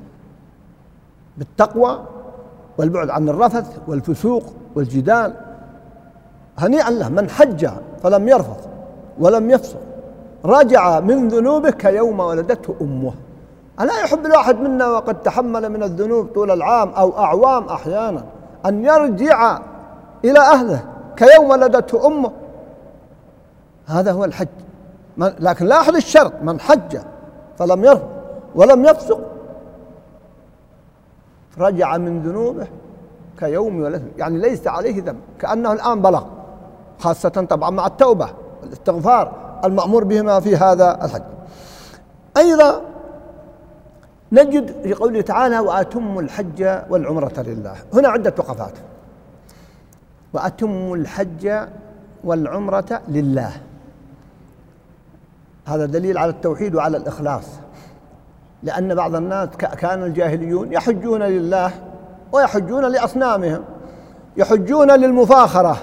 بالتقوى والبعد عن الرفث والفسوق والجدال. هنيئا له من حج فلم يرفث ولم يفسق رجع من ذنوبه كيوم ولدته أمه. ألا يحب الواحد منا وقد تحمل من الذنوب طول العام أو أعوام أحيانا أن يرجع إلى أهله كيوم ولدته أمه؟ هذا هو الحج. لكن لاحظ الشرط: من حج فلم يرفث ولم يفسق رجع من ذنوبه كيوم ولدته، يعني ليس عليه ذنب، كأنه الآن بلغ، خاصة طبعا مع التوبة والاستغفار المأمور بهما في هذا الحج. أيضا نجد في قوله تعالى: وأتموا الحج والعمرة لله. هنا عدة وقفات: وأتموا الحج والعمرة لله. هذا دليل على التوحيد وعلى الإخلاص، لأن بعض الناس كان الجاهليون يحجون لله ويحجون لأصنامهم، يحجون للمفاخرة.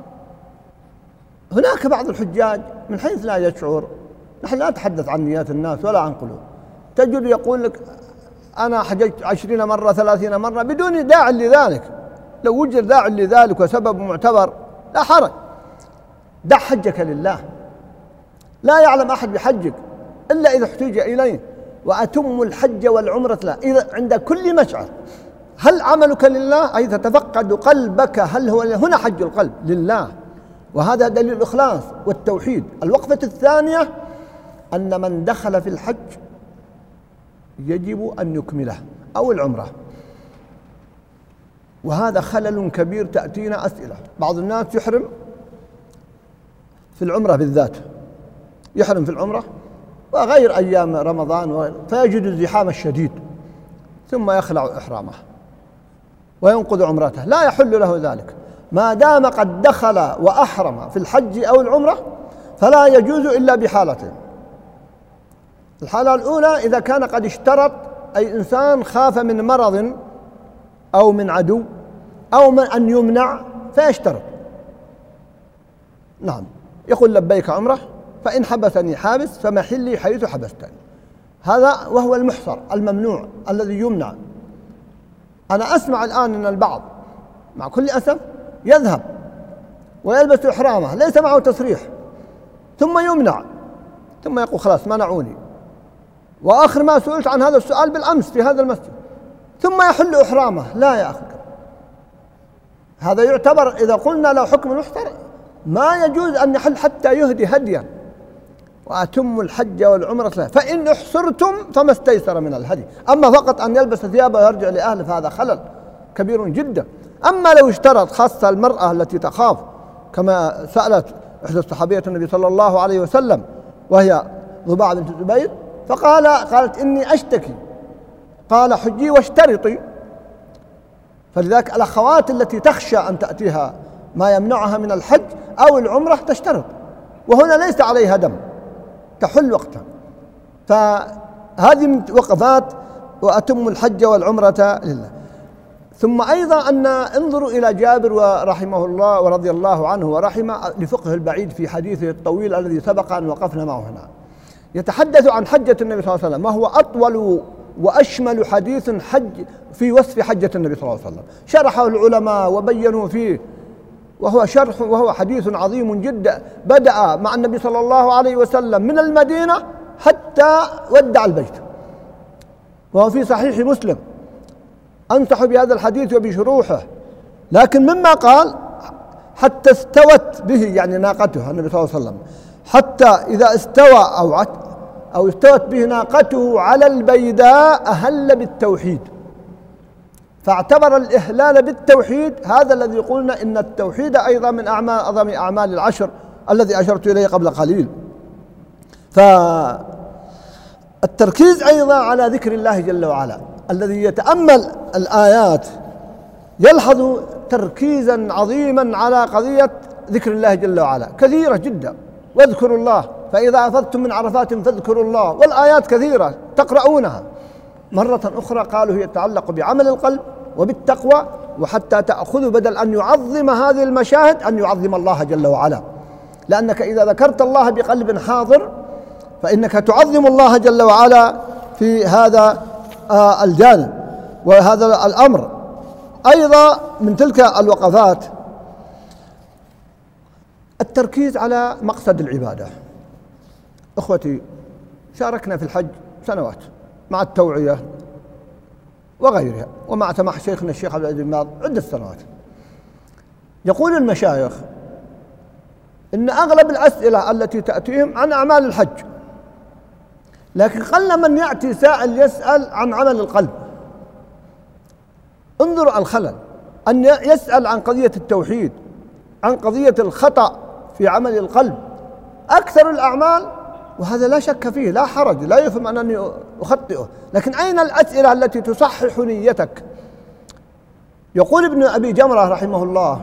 هناك بعض الحجاج من حيث لا يشعر، نحن لا نتحدث عن نيات الناس ولا عن قلوب، تجد يقول لك: أنا حججت عشرين مرة ثلاثين مرة بدون داع لذلك. لو وجد داع لذلك وسبب معتبر لا حرج، دع حجك لله. لا يعلم أحد بحجك إلا إذا احتج إليه. وأتم الحج والعمرة له، إذا عند كل مشعر هل عملك لله؟ أي تتفقد قلبك هل هو هنا حج القلب لله، وهذا دليل الإخلاص والتوحيد. الوقفة الثانية أن من دخل في الحج يجب أن يكمله أو العمرة، وهذا خلل كبير. تأتينا أسئلة: بعض الناس يحرم في العمرة بالذات، يحرم في العمرة وغير أيام رمضان وغير، فيجد الزحام الشديد، ثم يخلع إحرامه وينقض عمرته، لا يحل له ذلك ما دام قد دخل وأحرم في الحج أو العمرة، فلا يجوز إلا بحالتين. الحالة الأولى إذا كان قد اشترط، أي إنسان خاف من مرض أو من عدو أو من أن يمنع فيشترط، نعم، يقول لبيك عمرة فإن حبسني حابس فمحلي حيث حبستني، هذا وهو المحصر الممنوع الذي يمنع. أنا أسمع الآن أن البعض مع كل أسف يذهب ويلبس إحرامه ليس معه تصريح، ثم يمنع، ثم يقول خلاص منعوني. وآخر ما سئلت عن هذا السؤال بالأمس في هذا المسجد، ثم يحل إحرامه. لا يا أخي، هذا يعتبر إذا قلنا له حكم المحصر ما يجوز أن يحل حتى يهدي هديا. وأتم الحج والعمرة فإن احصرتم فما استيسر من الهدي. أما فقط أن يلبس ثيابه ويرجع لأهله فهذا خلل كبير جدا. أما لو اشترط، خاصة المرأة التي تخاف كما سألت إحدى الصحابيات النبي صلى الله عليه وسلم وهي ضباع بنت الزبير، فقال قالت إني أشتكي، قال حجي واشترطي. فلذلك الأخوات التي تخشى أن تأتيها ما يمنعها من الحج أو العمرة تشترط، وهنا ليس عليها دم، تحل وقتها. فهذه من وقفات وأتم الحج والعمرة لله. ثم أيضا أن انظروا إلى جابر ورحمه الله ورضي الله عنه ورحمه لفقه البعيد في حديثه الطويل الذي سبق أن وقفنا معه هنا، يتحدث عن حجة النبي صلى الله عليه وسلم، وهو أطول وأشمل حديث حج في وصف حجة النبي صلى الله عليه وسلم، شرحه العلماء وبينوا فيه، وهو شرح وهو حديث عظيم جدا، بدأ مع النبي صلى الله عليه وسلم من المدينة حتى ودع البيت، وهو في صحيح مسلم. أنصح بهذا الحديث وبشروحه، لكن مما قال حتى استوت به، يعني ناقته النبي صلى الله عليه وسلم، حتى إذا استوى أو عت أو استوت به ناقته على البيداء أهل بالتوحيد، فاعتبر الإهلال بالتوحيد هذا الذي قلنا إن التوحيد أيضا من أعمال أعظم أعمال العشر الذي أشرت إليه قبل قليل. فالتركيز أيضا على ذكر الله جل وعلا، الذي يتأمل الآيات يلحظ تركيزا عظيما على قضية ذكر الله جل وعلا كثيرة جدا. واذكروا الله فإذا أفضتم من عرفات فاذكروا الله، والآيات كثيرة تقرؤونها. مرة أخرى قالوا هي تتعلق بعمل القلب وبالتقوى، وحتى تأخذ بدل أن يعظم هذه المشاهد أن يعظم الله جل وعلا، لأنك إذا ذكرت الله بقلب حاضر فإنك تعظم الله جل وعلا في هذا الجانب وهذا الأمر. أيضا من تلك الوقفات التركيز على مقصد العبادة. أخوتي، شاركنا في الحج سنوات مع التوعية وغيرها، ومع سماح شيخنا الشيخ عبد العزيز بن باز عدة سنوات. يقول المشايخ إن أغلب الأسئلة التي تأتيهم عن أعمال الحج، لكن قل من يأتي سائل يسأل عن عمل القلب. انظروا الخلل، أن يسأل عن قضية التوحيد، عن قضية الخطأ في عمل القلب. أكثر الأعمال، وهذا لا شك فيه لا حرج، لا يفهم أنني أخطئه، لكن أين الأسئلة التي تصحح نيتك؟ يقول ابن أبي جمرة رحمه الله: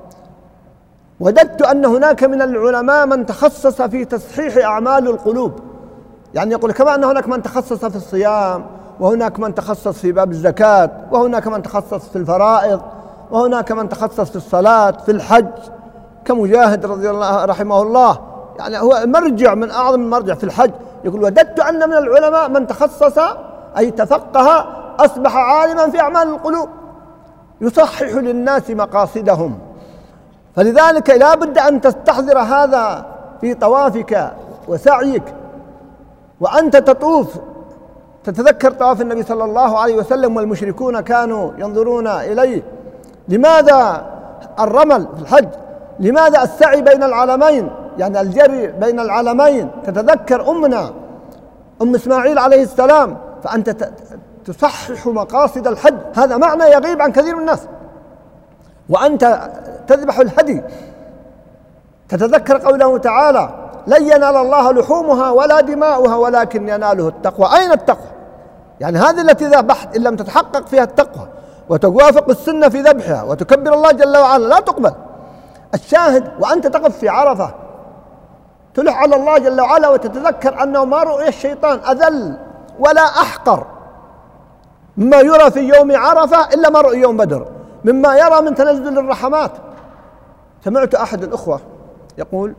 وددت أن هناك من العلماء من تخصص في تصحيح أعمال القلوب، يعني يقول كما أن هناك من تخصص في الصيام، وهناك من تخصص في باب الزكاة، وهناك من تخصص في الفرائض، وهناك من تخصص في الصلاة، في الحج، كمجاهد رضي الله رحمه الله، يعني هو مرجع من أعظم المرجع في الحج. يقول: وددت أن من العلماء من تخصص أي تفقه أصبح عالما في أعمال القلوب يصحح للناس مقاصدهم. فلذلك لا بد أن تستحضر هذا في طوافك وسعيك، وأنت تطوف تتذكر طواف النبي صلى الله عليه وسلم والمشركون كانوا ينظرون إليه. لماذا الرمل في الحج؟ لماذا السعي بين العلمين، يعني الجري بين العلمين؟ تتذكر أمنا أم إسماعيل عليه السلام، فأنت تصحح مقاصد الحج. هذا معنى يغيب عن كثير من الناس. وأنت تذبح الهدي تتذكر قوله تعالى: لن ينال الله لحومها ولا دماؤها ولكن يناله التقوى. أين التقوى؟ يعني هذه التي ذبحت إن لم تتحقق فيها التقوى وتوافق السنة في ذبحها وتكبر الله جل وعلا لا تقبل. الشاهد وأنت تقف في عرفة تلح على الله جل وعلا وتتذكر أنه ما رؤي الشيطان أذل ولا أحقر مما يرى في يوم عرفة إلا ما رؤي يوم بدر، مما يرى من تنزل الرحمات. سمعت أحد الأخوة يقول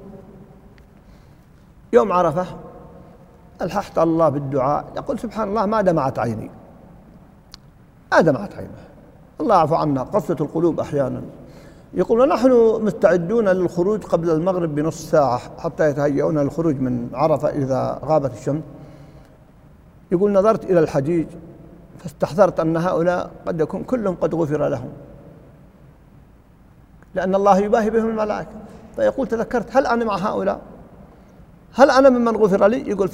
يوم عرفة ألححت الله بالدعاء، يقول سبحان الله ما دمعت عيني، ما دمعت عيني، الله يعفو عنا، قسوة القلوب أحيانا. يقول ونحن مستعدون للخروج قبل المغرب بنصف ساعة حتى يتهيئون للخروج من عرفة إذا غابت الشمس. يقول نظرت إلى الحجيج فاستحضرت أن هؤلاء قد يكون كلهم قد غفر لهم، لأن الله يباهي بهم الملائكة. فيقول تذكرت هل أنا مع هؤلاء؟ هل أنا ممن غفر لي؟ يقول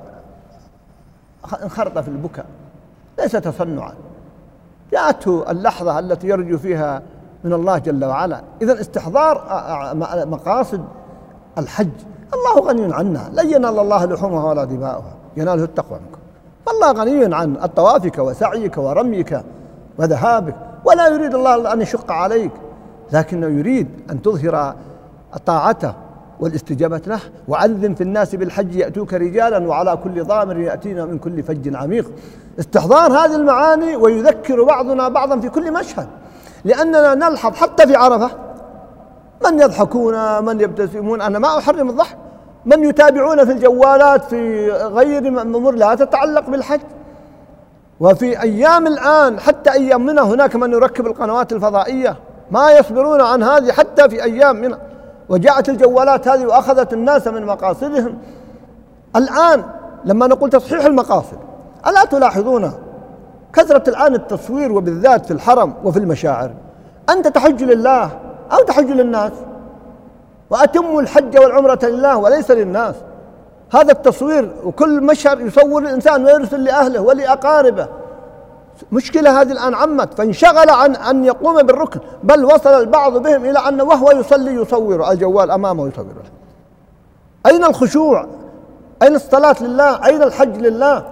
فانخرط في البكاء، ليس تصنعا، جاءته اللحظة التي يرجو فيها من الله جل وعلا. إذن استحضار مقاصد الحج. الله غني عنا، لن ينال الله لحومها ولا دماؤها، يناله التقوى منكم. فالله غني عن الطوافك وسعيك ورميك وذهابك، ولا يريد الله أن يشق عليك، لكنه يريد أن تظهر طاعته والاستجابة له. وأذن في الناس بالحج يأتوك رجالا وعلى كل ضامر يأتينا من كل فج عميق. استحضار هذه المعاني ويذكر بعضنا بعضا في كل مشهد، لأننا نلحظ حتى في عرفة من يضحكون، من يبتسمون. أنا ما أحرم الضحك، من يتابعون في الجوالات في غير أمور لا تتعلق بالحج. وفي أيام الآن حتى أيام منى هناك من يركب القنوات الفضائية، ما يصبرون عن هذه حتى في أيام منى، وجاءت الجوالات هذه وأخذت الناس من مقاصدهم. الآن لما نقول تصحيح المقاصد، ألا تلاحظون كثرة الآن التصوير وبالذات في الحرم وفي المشاعر؟ أنت تحج لله أو تحج للناس؟ وأتموا الحج والعمرة لله وليس للناس. هذا التصوير وكل مشهد يصور الإنسان ويرسل لأهله ولأقاربه. مشكلة هذه الآن عمت، فانشغل عن أن يقوم بالركن، بل وصل البعض بهم إلى أنه وهو يصلي يصور الجوال أمامه يصوره. أين الخشوع؟ أين الصلاة لله؟ أين الحج لله؟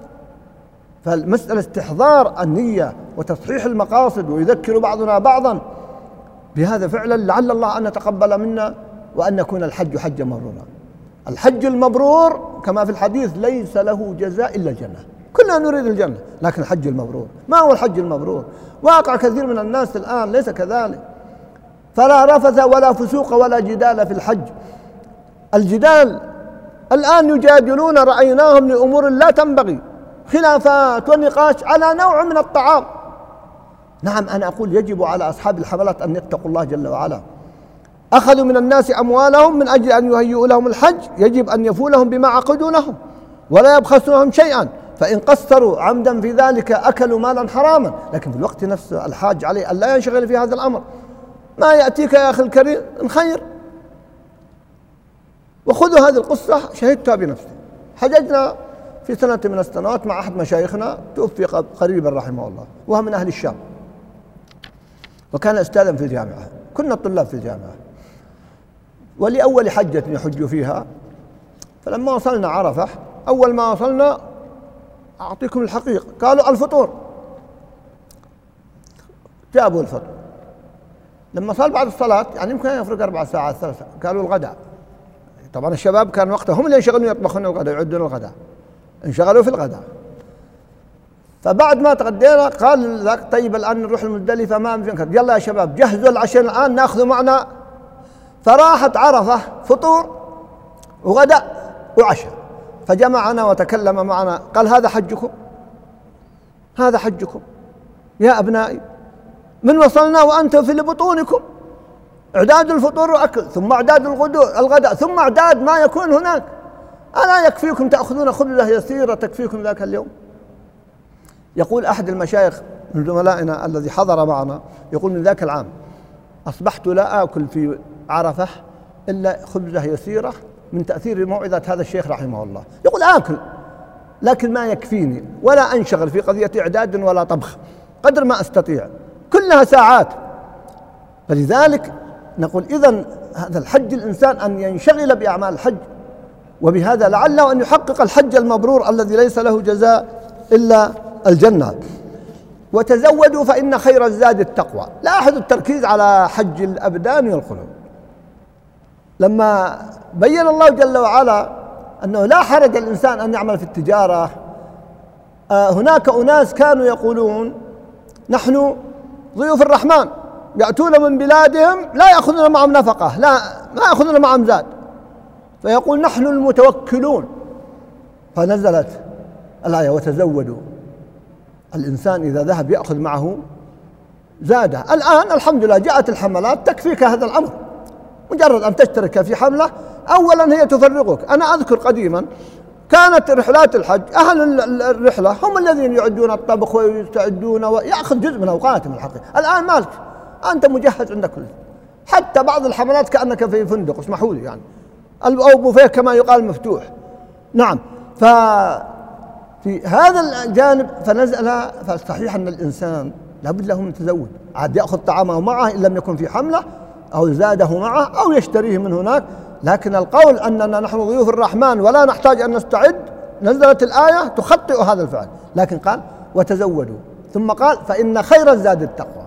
فالمسألة استحضار النية وتصحيح المقاصد، ويذكر بعضنا بعضا بهذا فعلا لعل الله أن يتقبل منا وأن يكون الحج حجا مبرورا. الحج المبرور كما في الحديث ليس له جزاء إلا الجنة، كلنا نريد الجنة، لكن الحج المبرور ما هو الحج المبرور؟ واقع كثير من الناس الآن ليس كذلك. فلا رفث ولا فسوق ولا جدال في الحج. الجدال الآن يجادلون رأيناهم لأمور لا تنبغي، خلافات ونقاش على نوع من الطعام. نعم أنا أقول يجب على أصحاب الحملات أن يتقوا الله جل وعلا. أخذوا من الناس أموالهم من أجل أن يهيئوا لهم الحج، يجب أن يفوا لهم بما عقدوا لهم ولا يبخسونهم شيئا، فإن قصروا عمدا في ذلك أكلوا مالا حراما. لكن في الوقت نفسه الحاج عليه أن لا ينشغل في هذا الأمر. ما يأتيك يا أخي الكريم خير. وخذوا هذه القصة شهدتها بنفسي. حججنا في سنة من السنوات مع أحد مشايخنا توفي قريبا رحمه الله، وهو من أهل الشام، وكان أستاذا في الجامعة، كنا الطلاب في الجامعة، ولأول حجة يحج فيها. فلما وصلنا عرفة أول ما وصلنا أعطيكم الحقيقة، قالوا الفطور، جابوا الفطور. لما صار بعد الصلاة يعني يمكن يفرق أربع ساعات ثلاث ساعات، قالوا الغداء. طبعا الشباب كان وقتها هم اللي ينشغلون يطبخون الغداء يعدون الغداء، انشغلوا في الغداء. فبعد ما تغدينا قال ذاك طيب الآن نروح المزدلفة ما يمكن، يلا يا شباب جهزوا العشاء الآن ناخذ معنا. فراحت عرفة فطور وغداء وعشاء، فجمعنا وتكلم معنا قال هذا حجكم، هذا حجكم يا أبنائي، من وصلنا وأنتم في بطونكم، إعداد الفطور وأكل، ثم إعداد الغداء، ثم إعداد ما يكون هناك. ألا يكفيكم تأخذون خبزة يسيرة تكفيكم ذاك اليوم؟ يقول أحد المشايخ من زملائنا الذي حضر معنا، يقول من ذاك العام أصبحت لا آكل في عرفة إلا خبزة يسيرة من تأثير موعظة هذا الشيخ رحمه الله. يقول آكل لكن ما يكفيني، ولا أنشغل في قضية إعداد ولا طبخ قدر ما أستطيع، كلها ساعات. فلذلك نقول إذن هذا الحج الإنسان أن ينشغل بأعمال الحج، وبهذا لعله أن يحقق الحج المبرور الذي ليس له جزاء إلا الجنة. وتزودوا فإن خير الزاد التقوى. لاحظوا التركيز على حج الأبدان والقلوب. لما بين الله جل وعلا أنه لا حرج الإنسان أن يعمل في التجارة، هناك أناس كانوا يقولون نحن ضيوف الرحمن يأتون من بلادهم لا يأخذون معهم نفقة، لا ما يأخذون معهم زاد، فيقول نحن المتوكلون، فنزلت الآية وتزودوا. الإنسان إذا ذهب يأخذ معه زاده. الآن الحمد لله جاءت الحملات تكفيك هذا الأمر، مجرد أن تشترك في حملة أولا هي تفرغك. أنا أذكر قديما كانت رحلات الحج أهل الرحلة هم الذين يعدون الطبخ ويستعدون ويأخذ جزء من أوقاتهم الحقيقة. الآن مالك، أنت مجهز عندك كل، حتى بعض الحملات كأنك في فندق، اسمحوا لي يعني، أو بوفيه كما يقال مفتوح. نعم، ففي هذا الجانب فنزل، فالصحيح أن الإنسان لابد له من تزود، عاد يأخذ طعامه معه إن لم يكن في حملة، أو زاده معه أو يشتريه من هناك. لكن القول أننا نحن ضيوف الرحمن ولا نحتاج أن نستعد، نزلت الآية تخطئ هذا الفعل، لكن قال وتزودوا، ثم قال فإن خير الزاد التقوى.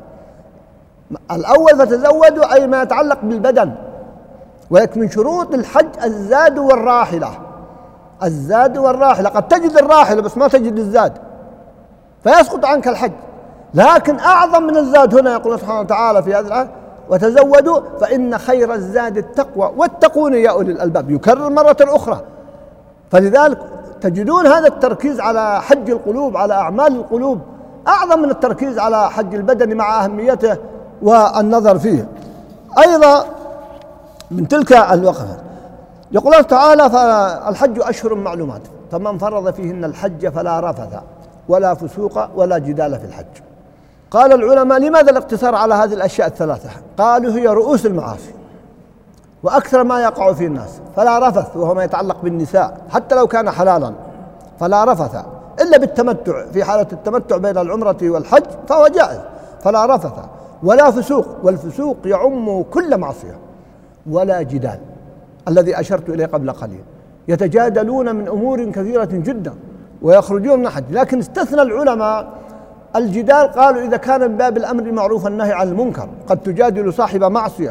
الأول فتزودوا أي ما يتعلق بالبدن، ولكن من شروط الحج الزاد والراحلة. الزاد والراحلة، قد تجد الراحلة بس ما تجد الزاد فيسقط عنك الحج. لكن أعظم من الزاد هنا يقول سبحانه وتعالى في هذه الآية وتزودوا فإن خير الزاد التقوى واتقون يا أولي الألباب، يكرر مرة أخرى. فلذلك تجدون هذا التركيز على حج القلوب، على أعمال القلوب، أعظم من التركيز على حج البدن مع أهميته والنظر فيه. أيضا من تلك الوقفة يقول الله تعالى فالحج أشهر معلومات فمن فرض فيهن الحج فلا رفث ولا فسوق ولا جدال في الحج. قال العلماء لماذا الاقتصار على هذه الأشياء الثلاثة؟ قالوا هي رؤوس المعاصي وأكثر ما يقع في الناس. فلا رفث وهو ما يتعلق بالنساء حتى لو كان حلالا، فلا رفث إلا بالتمتع، في حالة التمتع بين العمرة والحج فهو جائز، فلا رفث. ولا فسوق، والفسوق يعم كل معصية. ولا جدال الذي أشرت إليه قبل قليل، يتجادلون من أمور كثيرة جدا ويخرجون من الحج. لكن استثنى العلماء الجدال، قالوا إذا كان من باب الأمر بالمعروف والنهي عن المنكر، قد تجادل صاحب معصية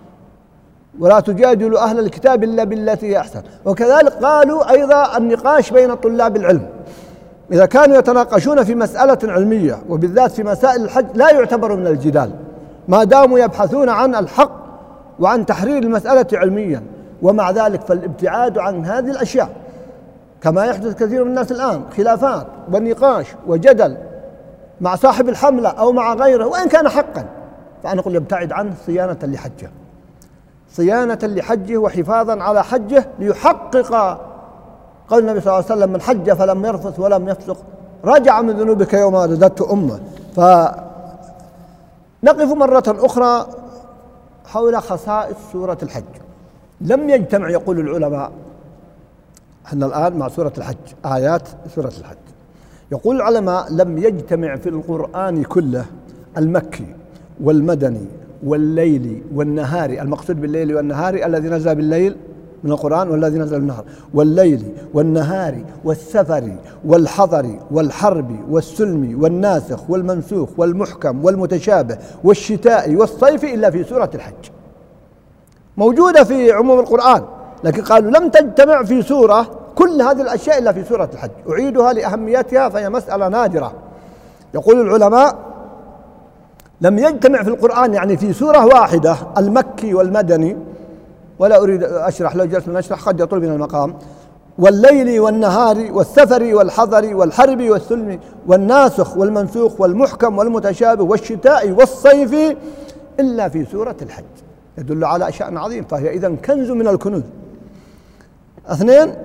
ولا تجادل أهل الكتاب إلا بالتي هي أحسن. وكذلك قالوا أيضا النقاش بين طلاب العلم، إذا كانوا يتناقشون في مسألة علمية وبالذات في مسائل الحج لا يعتبر من الجدال ما داموا يبحثون عن الحق وعن تحرير المسألة علميا. ومع ذلك فالابتعاد عن هذه الأشياء كما يحدث كثير من الناس الآن، خلافات ونقاش وجدل مع صاحب الحملة أو مع غيره وإن كان حقا، فأنا أقول يبتعد عنه صيانة لحجه، صيانة لحجه وحفاظا على حجه، ليحقق قول النبي صلى الله عليه وسلم من حج فلم يرفث ولم يفسق رجع من ذنوبك يوم ولدته أمه. فنقف مرة أخرى حول خصائص سورة الحج. لم يجتمع، يقول العلماء، احنا الآن مع سورة الحج، آيات سورة الحج، يقول العلماء لم يجتمع في القرآن كله المكي والمدني والليل والنهاري، المقصود بالليل والنهاري الذي نزل بالليل من القرآن والذي نزل بالنهار، والليل والنهار والسفر والحضر والحرب والسلم والناسخ والمنسوخ والمحكم والمتشابه والشتاء والصيف إلا في سورة الحج. موجودة في عموم القرآن، لكن قالوا لم تجتمع في سورة كل هذه الأشياء إلا في سورة الحج. أعيدها لأهميتها فهي مسألة نادرة. يقول العلماء لم يجتمع في القرآن يعني في سورة واحدة المكي والمدني، ولا أريد أشرح، لو جلسنا نشرح قد يطول من المقام، والليل والنهار والسفر والحضر والحرب والسلم والناسخ والمنسوخ والمحكم والمتشابه والشتاء والصيف إلا في سورة الحج. يدل على شأن عظيم، فهي إذن كنز من الكنوز. اثنين،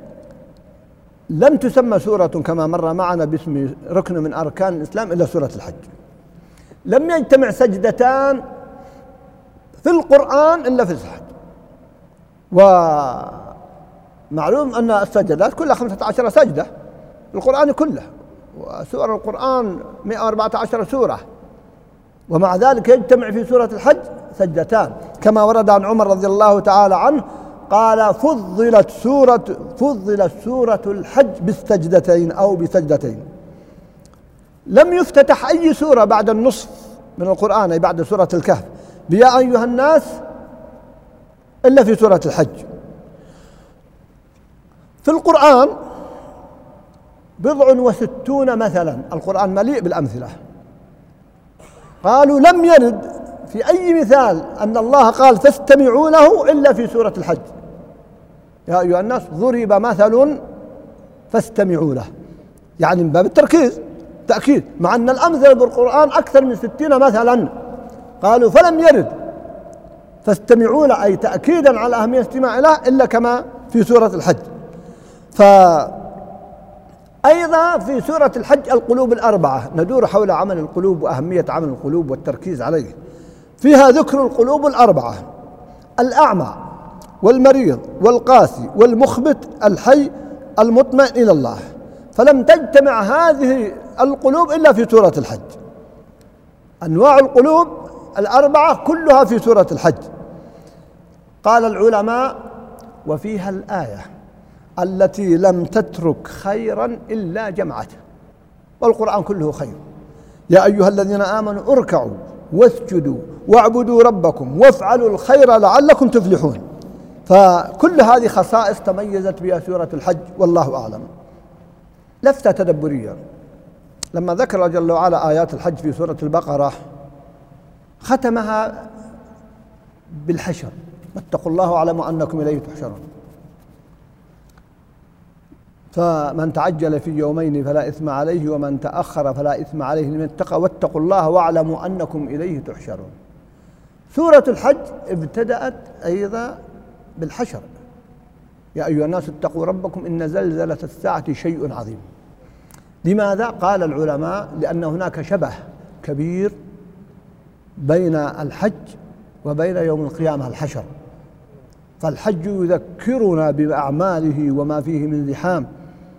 لم تسمى سورة كما مر معنا باسم ركن من أركان الإسلام إلا سورة الحج. لم يجتمع سجدتان في القرآن إلا في الحج. ومعلوم أن السجدات كلها خمسة عشر سجدة في القرآن كله، وسور القرآن مئة وأربعة عشر سورة، ومع ذلك يجتمع في سورة الحج سجدتان، كما ورد عن عمر رضي الله تعالى عنه قال فضلت سورة فضلت سورة الحج بالسجدتين أو بسجدتين. لم يفتتح أي سورة بعد النصف من القرآن أي بعد سورة الكهف بيا أيها الناس إلا في سورة الحج. في القرآن بضع وستون مثلا، القرآن مليء بالأمثلة. قالوا لم يرد في أي مثال أن الله قال فاستمعوا له إلا في سورة الحج. يا أيها الناس ضرب مثل فاستمعوا له، يعني من باب التركيز تأكيد، مع أن الأمثلة بالقرآن أكثر من ستين مثلا. قالوا فلم يرد فاستمعوا له أي تأكيدا على أهمية الاستماع له إلا كما في سورة الحج. فأيضا في سورة الحج القلوب الأربعة ندور حول عمل القلوب وأهمية عمل القلوب والتركيز عليه. فيها ذكر القلوب الأربعة: الأعمى والمريض والقاسي والمخبت الحي المطمئن إلى الله. فلم تجتمع هذه القلوب إلا في سورة الحج. أنواع القلوب الأربعة كلها في سورة الحج. قال العلماء: وفيها الآية التي لم تترك خيرا إلا جمعته، والقرآن كله خير. يا أيها الذين آمنوا اركعوا واسجدوا واعبدوا ربكم وافعلوا الخير لعلكم تفلحون. فكل هذه خصائص تميزت بها سورة الحج والله أعلم. لفتة تدبرية: لما ذكر جل وعلا آيات الحج في سورة البقرة ختمها بالحشر: واتقوا الله واعلموا أنكم إليه تحشرون. فمن تعجل في يومين فلا إثم عليه ومن تأخر فلا إثم عليه لمن اتقى واتقوا الله واعلموا أنكم إليه تحشرون. سورة الحج ابتدأت أيضا بالحشر: يا أيها الناس اتقوا ربكم إن زلزلة الساعة شيء عظيم. لماذا؟ قال العلماء: لأن هناك شبه كبير بين الحج وبين يوم القيامة الحشر. فالحج يذكرنا بأعماله وما فيه من زحام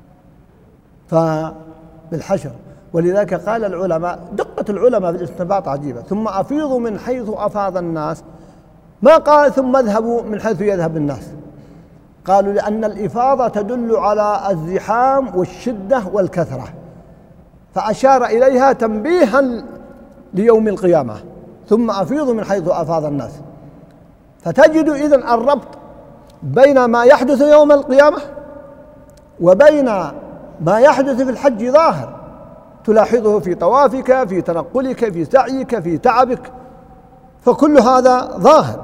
فبالحشر. ولذلك قال العلماء، دقة العلماء في الاستنباط عجيبة: ثم أفيضوا من حيث أفاض الناس. ما قال ثم اذهبوا من حيث يذهب الناس. قالوا لأن الإفاضة تدل على الزحام والشدة والكثرة، فأشار إليها تنبيها ليوم القيامة: ثم أفيضوا من حيث أفاض الناس. فتجد إذن الربط بين ما يحدث يوم القيامة وبين ما يحدث في الحج ظاهر، تلاحظه في طوافك، في تنقلك، في سعيك، في تعبك، فكل هذا ظاهر.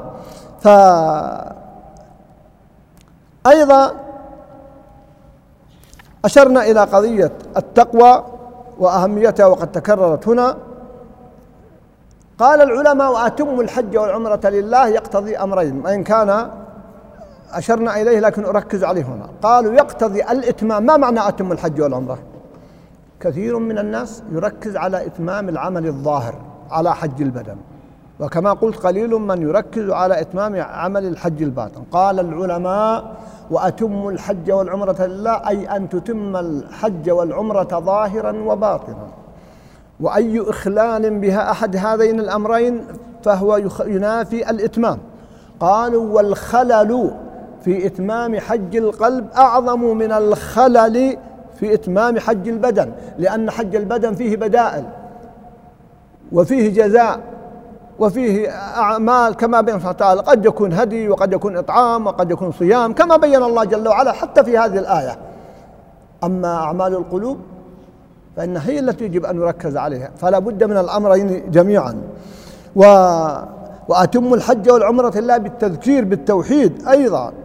فأيضا أشرنا إلى قضية التقوى وأهميتها وقد تكررت هنا. قال العلماء: وأتموا الحج والعمرة لله يقتضي أمرين، وإن كان أشرنا إليه لكن أركز عليه هنا. قالوا يقتضي الإتمام. ما معنى أتم الحج والعمرة؟ كثير من الناس يركز على إتمام العمل الظاهر على حج البدن، وكما قلت قليل من يركز على إتمام عمل الحج الباطن. قال العلماء: وأتم الحج والعمرة لله أي أن تتم الحج والعمرة ظاهرا وباطنا، وأي إخلال بها أحد هذين الأمرين فهو ينافي الإتمام. قالوا: والخلل في إتمام حج القلب أعظم من الخلل في إتمام حج البدن، لأن حج البدن فيه بدائل وفيه جزاء وفيه أعمال كما بين الله تعالى، قد يكون هدي وقد يكون إطعام وقد يكون صيام كما بين الله جل وعلا حتى في هذه الآية. أما أعمال القلوب فإن هي التي يجب أن نركز عليها، فلا بد من الأمرين جميعا. و... وأتم الحج والعمرة لله بالتذكير بالتوحيد أيضا.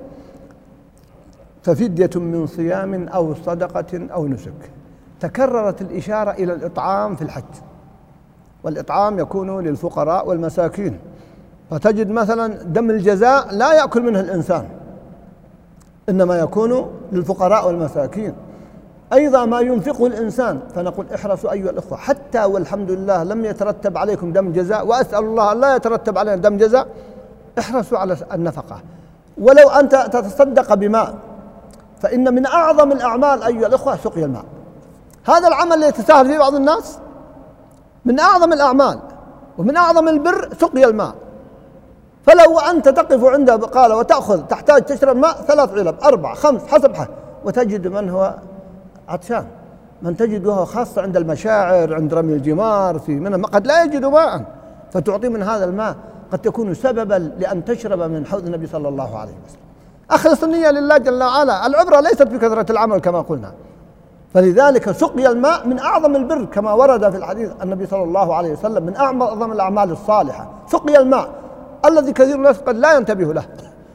ففدية من صيام أو صدقة أو نسك. تكررت الإشارة إلى الإطعام في الحج، والإطعام يكون للفقراء والمساكين. فتجد مثلا دم الجزاء لا يأكل منه الإنسان، إنما يكون للفقراء والمساكين. أيضا ما ينفقه الإنسان، فنقول احرصوا أيها الأخوة، حتى والحمد لله لم يترتب عليكم دم جزاء، وأسأل الله أن لا يترتب علينا دم جزاء، احرصوا على النفقة. ولو أنت تتصدق بماء، فإن من أعظم الأعمال أيها الأخوة سقي الماء. هذا العمل اللي يتساهل فيه بعض الناس من أعظم الأعمال ومن أعظم البر سقي الماء. فلو أنت تقف عند بقالة وتأخذ تحتاج تشرب ماء ثلاث علب أربع خمس حسب حال، وتجد من هو عطشان، من تجده خاصة عند المشاعر، عند رمي الجمار، في منى قد لا يجد ماء فتعطي من هذا الماء، قد تكون سببا لأن تشرب من حوض النبي صلى الله عليه وسلم. أخلص النية لله جل وعلا. العبرة ليست بكثرة العمل كما قلنا، فلذلك سقي الماء من أعظم البر كما ورد في الحديث النبي صلى الله عليه وسلم، من أعظم الأعمال الصالحة سقي الماء الذي كثير الناس قد لا ينتبه له.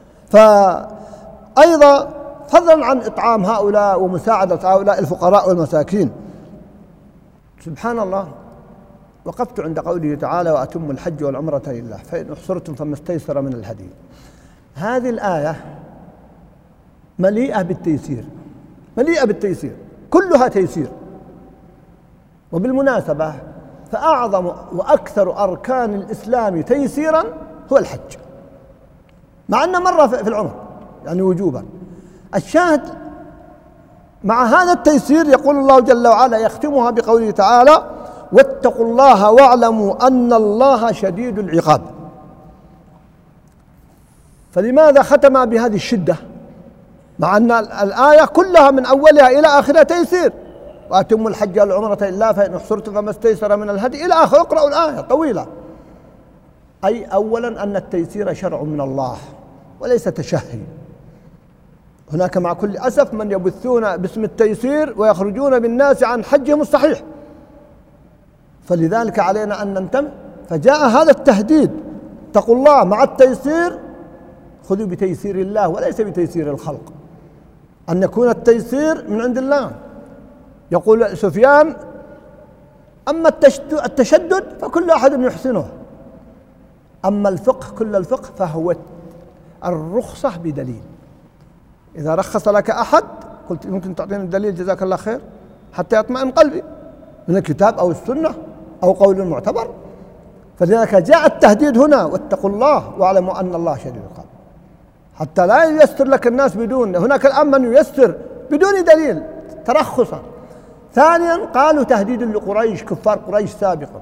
فأيضا فضلا عن إطعام هؤلاء ومساعدة هؤلاء الفقراء والمساكين، سبحان الله، وقفت عند قوله تعالى وأتموا الحج والعمرة لله فإن أحصرتم فما استيسر من الهدي. هذه الآية مليئة بالتيسير، مليئة بالتيسير، كلها تيسير. وبالمناسبة فأعظم وأكثر أركان الإسلام تيسيرا هو الحج، مع أنه مرة في العمر يعني وجوبا. الشاهد مع هذا التيسير يقول الله جل وعلا يختمها بقوله تعالى واتقوا الله واعلموا أن الله شديد العقاب. فلماذا ختم بهذه الشدة مع أن الآية كلها من أولها إلى آخرها تيسير؟ وأتموا الحج والعمرة لله فإن أحصرتم فما استيسر من الهدي إلى آخر. اقرأوا الآية طويلة. أي أولا أن التيسير شرع من الله وليس تشهي. هناك مع كل أسف من يبثون باسم التيسير ويخرجون بالناس عن حجهم الصحيح، فلذلك علينا أن ننتبه. فجاء هذا التهديد اتقوا الله مع التيسير، خذوا بتيسير الله وليس بتيسير الخلق، أن يكون التيسير من عند الله. يقول سفيان أما التشدد فكل أحد يحسنه، أما الفقه كل الفقه فهو الرخصة بدليل. إذا رخص لك أحد قلت ممكن تعطيني الدليل جزاك الله خير حتى يطمئن قلبي من الكتاب أو السنة أو قول معتبر. فلذلك جاء التهديد هنا واتقوا الله واعلموا أن الله شديد العقاب، حتى لا ييسر لك الناس بدون. هناك الآن من ييسر بدون دليل ترخصا. ثانيا قالوا تهديد لقريش، كفار قريش سابقا،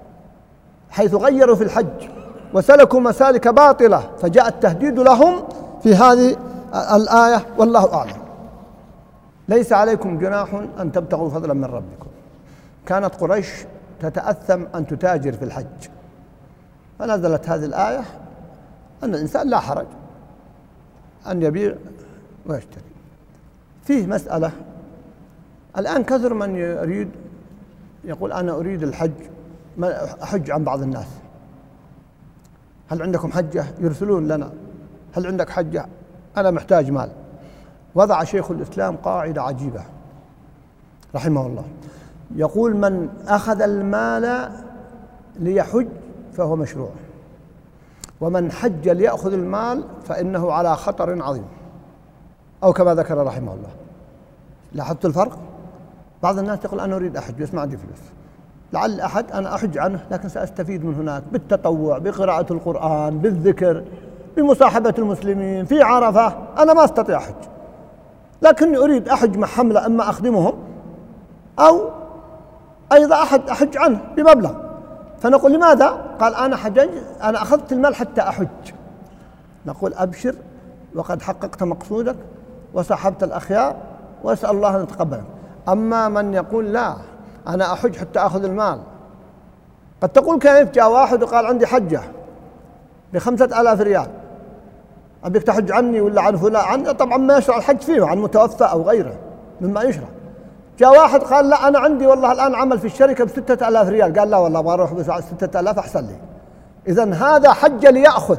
حيث غيروا في الحج وسلكوا مسالك باطلة، فجاء التهديد لهم في هذه الآية والله أعلم. ليس عليكم جناح أن تبتغوا فضلا من ربكم. كانت قريش تتأثم أن تتاجر في الحج، فنزلت هذه الآية أن الإنسان لا حرج أن يبيع ويشتري. فيه مسألة الآن كثر من يريد يقول أنا أريد الحج، أحج عن بعض الناس، هل عندكم حجة؟ يرسلون لنا هل عندك حجة؟ أنا محتاج مال. وضع شيخ الإسلام قاعدة عجيبة رحمه الله، يقول من أخذ المال ليحج فهو مشروع، ومن حج ليأخذ المال فإنه على خطر عظيم، أو كما ذكر رحمه الله. لاحظت الفرق؟ بعض الناس يقول أنا أريد أحج بس ما عندي فلوس، لعل أحد أنا أحج عنه لكن سأستفيد من هناك بالتطوع، بقراءة القرآن، بالذكر، بمصاحبة المسلمين في عرفة. أنا ما أستطيع أحج لكني أريد أحج مع حملة أما أخدمهم أو أيضا أحد أحج عنه بمبلغ. فنقول لماذا؟ قال أنا حجج أنا أخذت المال حتى أحج. نقول أبشر وقد حققت مقصودك وصاحبت الأخيار وأسأل الله أن يتقبلك. أما من يقول لا أنا أحج حتى أخذ المال، قد تقول كيف؟ جاء واحد وقال عندي حجة بخمسة آلاف ريال أبيك تحج عني ولا عن فلان، عن طبعا ما يشرع الحج فيه عن متوفى أو غيره مما يشرع. جاء واحد قال لا أنا عندي والله الآن عمل في الشركة بستة آلاف ريال، قال لا والله أبغى أروح بستة آلاف أحسن لي. إذن هذا حج ليأخذ.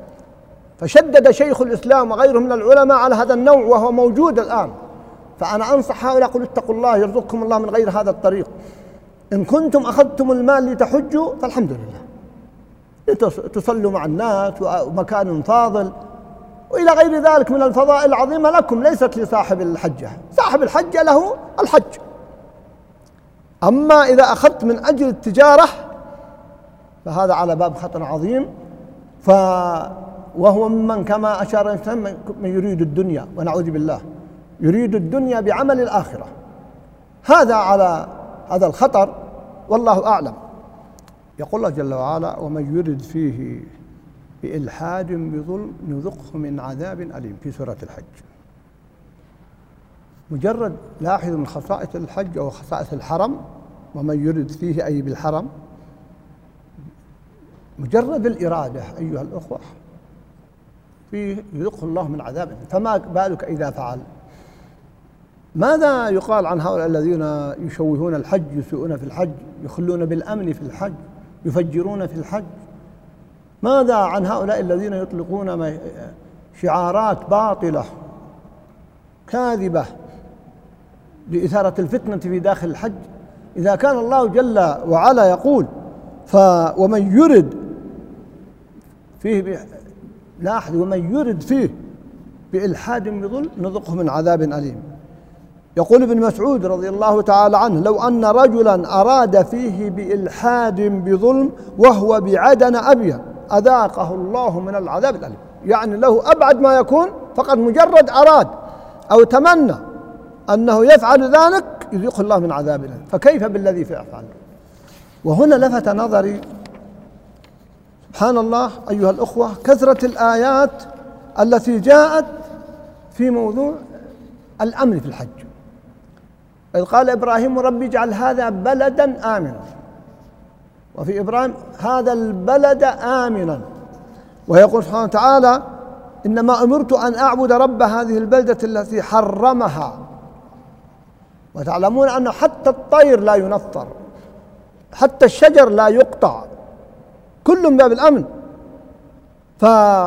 فشدد شيخ الإسلام وغيره من العلماء على هذا النوع وهو موجود الآن. فأنا أنصح هؤلاء أقول اتقوا الله يرزقكم الله من غير هذا الطريق. إن كنتم أخذتم المال لتحجوا فالحمد لله، تصلوا مع الناس ومكان فاضل وإلى غير ذلك من الفضائل العظيمة لكم، ليست لصاحب الحجة. صاحب الحجة له الحج. أما إذا أخذت من أجل التجارة فهذا على باب خطر عظيم، ف وهو ممن كما أشار من يريد الدنيا ونعوذ بالله، يريد الدنيا بعمل الآخرة. هذا على هذا الخطر والله أعلم. يقول الله جل وعلا ومن يرد فيه بإلحاد بظلم نذقه من عذاب أليم في سورة الحج. مجرد لاحظ من خصائص الحج أو خصائص الحرم ومن يرد فيه أي بالحرم، مجرد الإرادة أيها الأخوة فيه يذقه الله من عذابه، فما بالك إذا فعل. ماذا يقال عن هؤلاء الذين يشوهون الحج، يسيئون في الحج، يخلون بالأمن في الحج، يفجرون في الحج؟ ماذا عن هؤلاء الذين يطلقون شعارات باطلة كاذبة لإثارة الفتنة في داخل الحج؟ إذا كان الله جل وعلا يقول ف ومن يرد فيه لاحظ ومن يرد فيه بإلحاد بظلم نذقه من عذاب أليم. يقول ابن مسعود رضي الله تعالى عنه: لو أن رجلا أراد فيه بإلحاد بظلم وهو بعدن أبين أذاقه الله من العذاب الأليم. يعني له أبعد ما يكون، فقد مجرد أراد أو تمنى أنه يفعل ذلك يذيقه الله من عذاب الأليم، فكيف بالذي يفعل؟ وهنا لفت نظري سبحان الله أيها الأخوة كثرة الآيات التي جاءت في موضوع الأمن في الحج. إذ قال إبراهيم: ربي اجعل هذا بلدا آمنا، وفي إبراهيم هذا البلد آمنا. ويقول سبحانه وتعالى: إنما أمرت أن أعبد رب هذه البلدة التي حرمها. وتعلمون أن حتى الطير لا ينفر، حتى الشجر لا يقطع، كل من باب الأمن. ف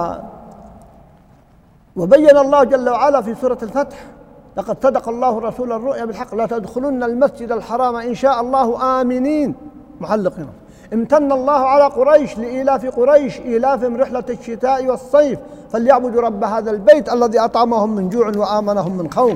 وبين الله جل وعلا في سورة الفتح: لقد صدق الله رسول الرؤيا بالحق لا تدخلن المسجد الحرام إن شاء الله آمنين محلقين. امتن الله على قريش لإيلاف قريش إيلافهم رحلة الشتاء والصيف فليعبدوا رب هذا البيت الذي أطعمهم من جوع وآمنهم من خوف.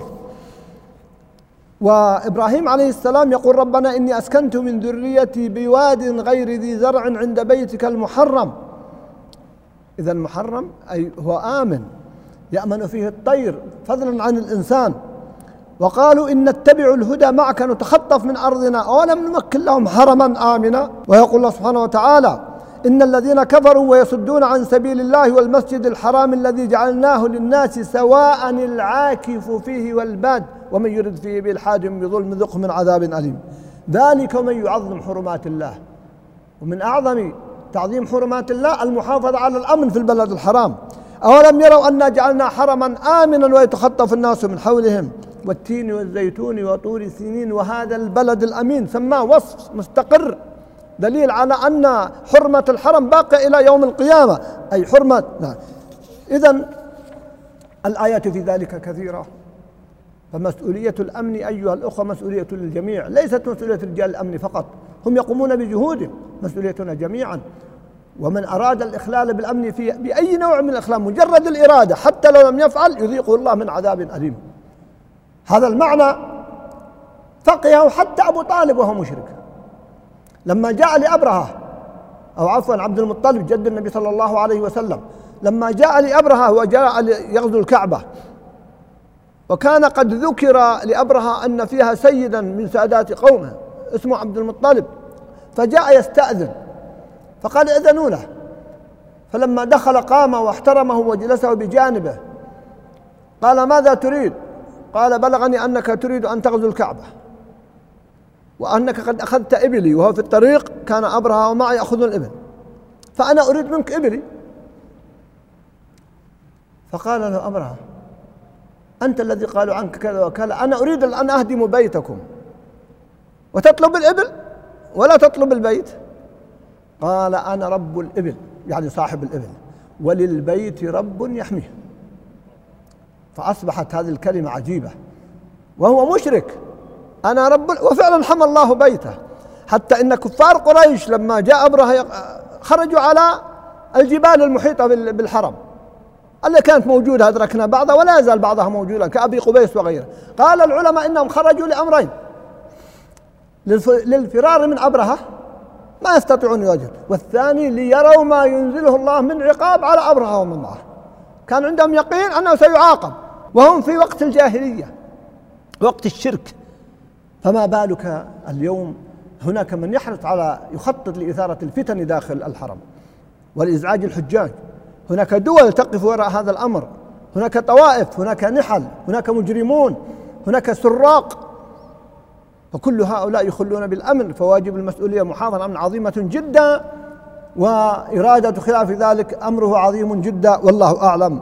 وإبراهيم عليه السلام يقول: ربنا إني أسكنت من ذريتي بواد غير ذي زرع عند بيتك المحرم. إذا المحرم أي هو آمن، يأمن فيه الطير فضلا عن الإنسان. وقالوا: إن نتبع الهدى معك نتخطف من أرضنا أولم نمكن لهم حرما آمنا. ويقول الله سبحانه وتعالى: إن الذين كفروا ويصدون عن سبيل الله والمسجد الحرام الذي جعلناه للناس سواء العاكف فيه والباد ومن يرد فيه بإلحاد بظلم ذقه من عذاب أليم. ذلك ومن يعظم حرمات الله. ومن أعظم تعظيم حرمات الله المحافظة على الأمن في البلد الحرام. أولم يروا أنا جعلنا حرما آمنا ويتخطف الناس من حولهم والتين والزيتون وطور سينين وهذا البلد الأمين. سماه وصف مستقر دليل على أن حرمة الحرم باقية إلى يوم القيامة، أي حرمة. نعم. إذن الآيات في ذلك كثيرة. فمسؤولية الأمن أيها الأخوة مسؤولية للجميع، ليست مسؤولية رجال الأمن فقط، هم يقومون بجهودهم، مسؤوليتنا جميعا. ومن أراد الإخلال بالأمن في بأي نوع من الإخلال مجرد الإرادة حتى لو لم يفعل يذيقه الله من عذاب أليم. هذا المعنى فقهه حتى أبو طالب وهو مشرك لما جاء لأبرهة أو عفوا عبد المطلب جد النبي صلى الله عليه وسلم، لما جاء لأبرهة وجاء يغزو الكعبة، وكان قد ذكر لأبرهة أن فيها سيدا من سادات قومه اسمه عبد المطلب، فجاء يستأذن فقال: إذنوا له. فلما دخل قام واحترمه وجلسه بجانبه. قال: ماذا تريد؟ قال: بلغني أنك تريد أن تغزو الكعبة وأنك قد أخذت إبلي، وهو في الطريق كان أبرهة ومعي يأخذون الإبل، فأنا أريد منك إبلي. فقال له أبرهة: أنت الذي قالوا عنك كذا وكذا، أنا أريد أن أهدم بيتكم وتطلب الإبل ولا تطلب البيت. قال: أنا رب الإبل، يعني صاحب الإبل، وللبيت رب يحميه. فأصبحت هذه الكلمة عجيبة وهو مشرك. أنا رب، وفعلا حمى الله بيته، حتى إن كفار قريش لما جاء أبرهة خرجوا على الجبال المحيطة بالحرم اللي كانت موجودة، أدركنا بعضها ولا يزال بعضها موجودة كأبي قبيس وغيره. قال العلماء إنهم خرجوا لأمرين: للفرار من أبرهة ما يستطيعون يواجهون، والثاني ليروا ما ينزله الله من عقاب على أبرهة ومن معه. كان عندهم يقين أنه سيعاقب وهم في وقت الجاهلية، وقت الشرك. فما بالك اليوم هناك من يحرص على يخطط لإثارة الفتن داخل الحرم والإزعاج الحجاج. هناك دول تقف وراء هذا الأمر، هناك طوائف، هناك نحل، هناك مجرمون، هناك سراق، فكل هؤلاء يخلون بالأمن، فواجب المسؤولية محافظة أمن عظيمة جدا، وإرادة خلاف ذلك أمره عظيم جدا، والله أعلم.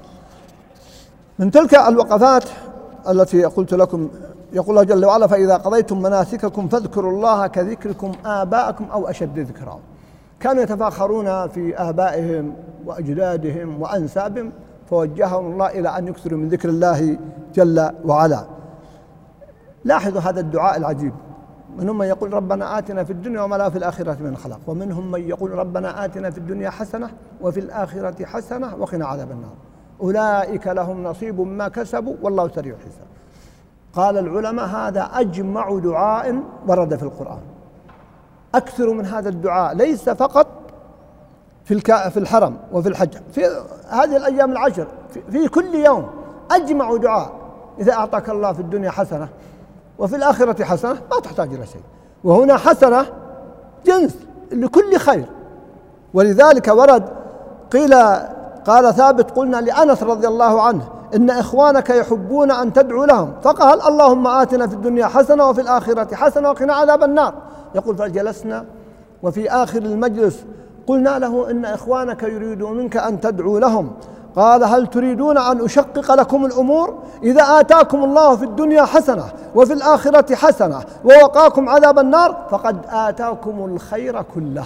من تلك الوقفات التي قلت لكم يقول الله جل وعلا: فإذا قضيتم مناسككم فاذكروا الله كذكركم آباءكم أو أشد ذكرا. كانوا يتفاخرون في آبائهم وأجدادهم وأنسابهم، فوجههم الله إلى أن يكثروا من ذكر الله جل وعلا. لاحظوا هذا الدعاء العجيب، منهم من يقول ربنا آتنا في الدنيا وما له في الآخرة من خلاق، ومنهم من يقول ربنا آتنا في الدنيا حسنة وفي الآخرة حسنة وقنا عذاب النار، أولئك لهم نصيب مما كسبوا والله سريع الحساب. قال العلماء: هذا أجمع دعاء ورد في القرآن. أكثر من هذا الدعاء، ليس فقط في في الحرم وفي الحج، في هذه الأيام العشر، في كل يوم أجمع دعاء. إذا أعطاك الله في الدنيا حسنة وفي الآخرة حسنة ما تحتاج إلى شيء، وهنا حسنة جنس لكل خير. ولذلك ورد قيل قال ثابت: قلنا لأنس رضي الله عنه إن إخوانك يحبون أن تدعو لهم، فقال: اللهم آتنا في الدنيا حسنة وفي الآخرة حسنة وقنا عذاب النار. يقول: فجلسنا وفي آخر المجلس قلنا له إن إخوانك يريدون منك أن تدعو لهم، قال: هل تريدون أن أشقق لكم الأمور؟ إذا آتاكم الله في الدنيا حسنة وفي الآخرة حسنة ووقاكم عذاب النار فقد آتاكم الخير كله.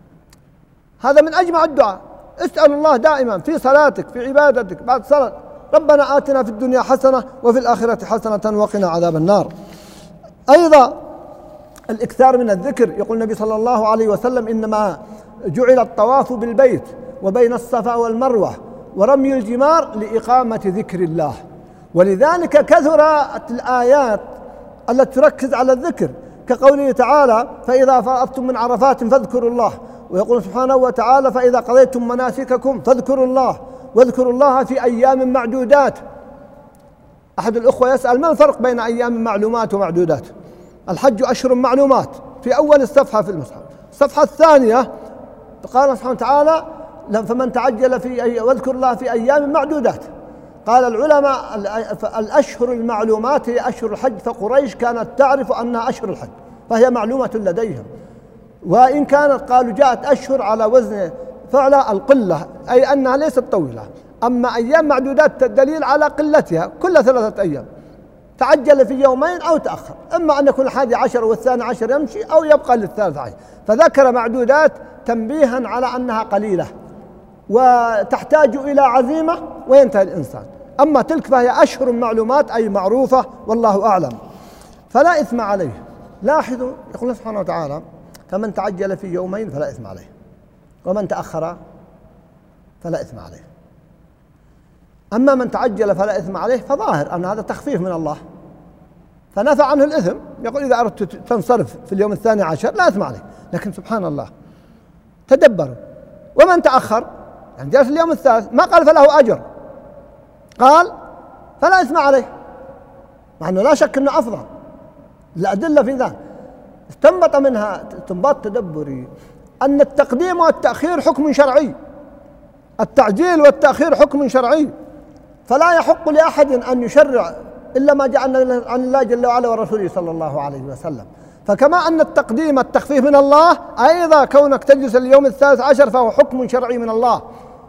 هذا من أجمع الدعاء. اسأل الله دائما في صلاتك، في عبادتك، بعد صلاة: ربنا آتنا في الدنيا حسنة وفي الآخرة حسنة وقنا عذاب النار. أيضا الإكثار من الذكر. يقول النبي صلى الله عليه وسلم: إنما جعل الطواف بالبيت وبين الصفا والمروة ورمي الجمار لإقامة ذكر الله. ولذلك كثرت الآيات التي تركز على الذكر، كقوله تعالى: فإذا فرغتم من عرفات فاذكروا الله، ويقول سبحانه وتعالى: فإذا قضيتم مناسككم فاذكروا الله واذكروا الله في أيام معدودات. أحد الأخوة يسأل: ما الفرق بين أيام معلومات ومعدودات؟ الحج أشهر معلومات في أول الصفحة في المصحف. الصفحة الثانية قال سبحانه وتعالى: فمن تعجل في واذكر الله في أيام معدودات. قال العلماء: الأشهر المعلومات هي أشهر الحج، فقريش كانت تعرف أنها أشهر الحج فهي معلومة لديهم، وإن كانت قالوا جاءت أشهر على وزن فعل القلة، أي أنها ليست طويلة. أما أيام معدودات دليل على قلتها، كل ثلاثة أيام، تعجل في يومين أو تأخر، إما أن يكون الحادي عشر والثاني عشر يمشي أو يبقى للثالث عشر. فذكر معدودات تنبيها على أنها قليلة وتحتاج إلى عزيمة وينتهي الإنسان. أما تلك فهي أشهر معلومات أي معروفة، والله أعلم، فلا إثم عليه. لاحظوا يقول سبحانه وتعالى: فمن تعجل في يومين فلا إثم عليه، ومن تأخر فلا إثم عليه. أما من تعجل فلا إثم عليه فظاهر أن هذا تخفيف من الله، فنفى عنه الإثم. يقول: إذا أردت تنصرف في اليوم الثاني عشر لا إثم عليه. لكن سبحان الله، تدبروا: ومن تأخر يعني جلس اليوم الثالث ما قال فله أجر، قال فلا إثم عليه، مع أنه لا شك أنه أفضل. الأدلة في ذلك استنبط منها استنباط تدبري أن التقديم والتأخير حكم شرعي، التعجيل والتأخير حكم شرعي، فلا يحق لأحد أن يشرع إلا ما جاء عن الله جل وعلا ورسوله صلى الله عليه وسلم. فكما أن التقديم التخفيف من الله، أيضا كونك تجلس اليوم الثالث عشر فهو حكم شرعي من الله،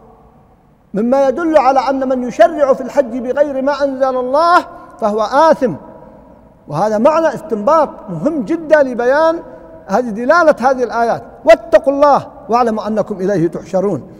مما يدل على أن من يشرع في الحج بغير ما أنزل الله فهو آثم. وهذا معنى استنباط مهم جدا لبيان هذه دلالة هذه الآيات: واتقوا الله واعلموا أنكم إليه تحشرون.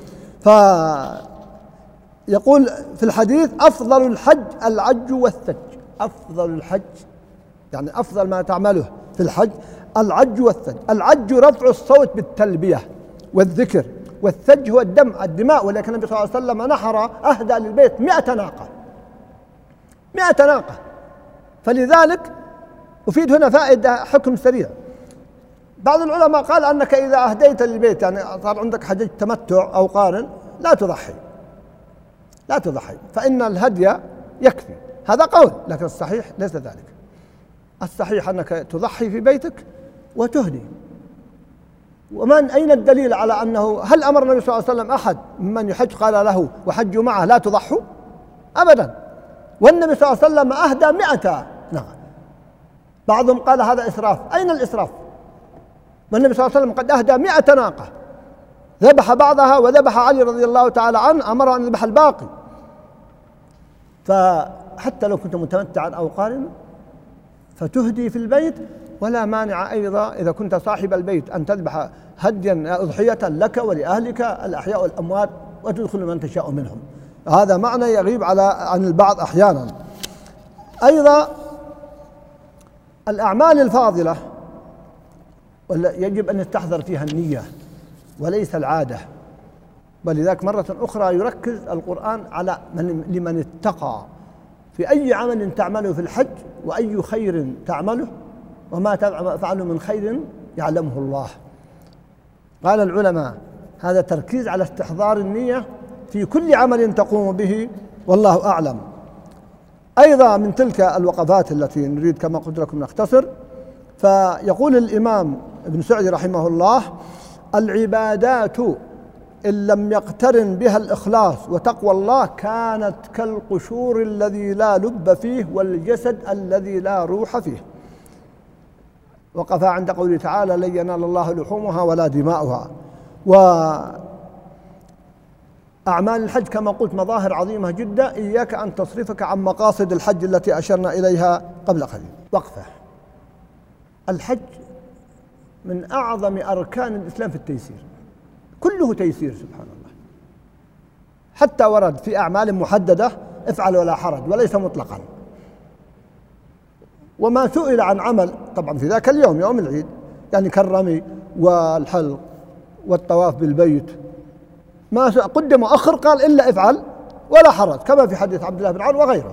فيقول في الحديث: أفضل الحج العج والثج. أفضل الحج يعني أفضل ما تعمله في الحج العج والثج. العج رفع الصوت بالتلبية والذكر، والثج هو الدم الدماء. ولكن النبي صلى الله عليه وسلم نحر أهدى للبيت مئة ناقة مئة ناقة. فلذلك أفيد هنا فائدة حكم سريع. بعض العلماء قال أنك إذا أهديت للبيت يعني صار عندك حجج تمتع أو قارن لا تضحي لا تضحي فإن الهدي يكفي. هذا قول، لكن الصحيح ليس ذلك. الصحيح أنك تضحي في بيتك وتهدي. ومن أين الدليل على أنه هل أمر النبي صلى الله عليه وسلم أحد من يحج قال له وحجوا معه لا تضحوا؟ أبدا. والنبي صلى الله عليه وسلم أهدى مئة ناقة. بعضهم قال هذا إسراف. أين الإسراف؟ والنبي صلى الله عليه وسلم قد أهدى مئة ناقة، ذبح بعضها وذبح علي رضي الله تعالى عنه، أمر أن يذبح الباقي. فحتى لو كنت متمتعا أو قارنا فتهدي في البيت، ولا مانع أيضا إذا كنت صاحب البيت أن تذبح هديا أضحية لك ولأهلك الأحياء والأموات، وتدخل من تشاء منهم. هذا معنى يغيب على عن البعض أحيانا. أيضا الأعمال الفاضلة يجب أن يستحضر فيها النية وليس العادة، ولذلك مرة أخرى يركز القرآن على من لمن اتقى في أي عمل تعمله في الحج وأي خير تعمله، وما تفعلوا من خير يعلمه الله. قال العلماء هذا تركيز على استحضار النية في كل عمل تقوم به، والله أعلم. أيضا من تلك الوقفات التي نريد كما قلت لكم نختصر، فيقول الإمام ابن سعدي رحمه الله: العبادات إن لم يقترن بها الإخلاص وتقوى الله كانت كالقشور الذي لا لب فيه والجسد الذي لا روح فيه. وقف عند قوله تعالى: لن ينال الله لحومها ولا دماؤها. وأعمال الحج كما قلت مظاهر عظيمة جدا، إياك أن تصرفك عن مقاصد الحج التي أشرنا إليها قبل قليل. وقفة. الحج من أعظم أركان الإسلام في التيسير، كله تيسير سبحان الله، حتى ورد في أعمال محددة افعل ولا حرج وليس مطلقا. وما سئل عن عمل طبعا في ذاك اليوم يوم العيد، يعني كالرمي والحلق والطواف بالبيت، ما قدم وأخر قال إلا افعل ولا حرج، كما في حديث عبد الله بن عمرو وغيره.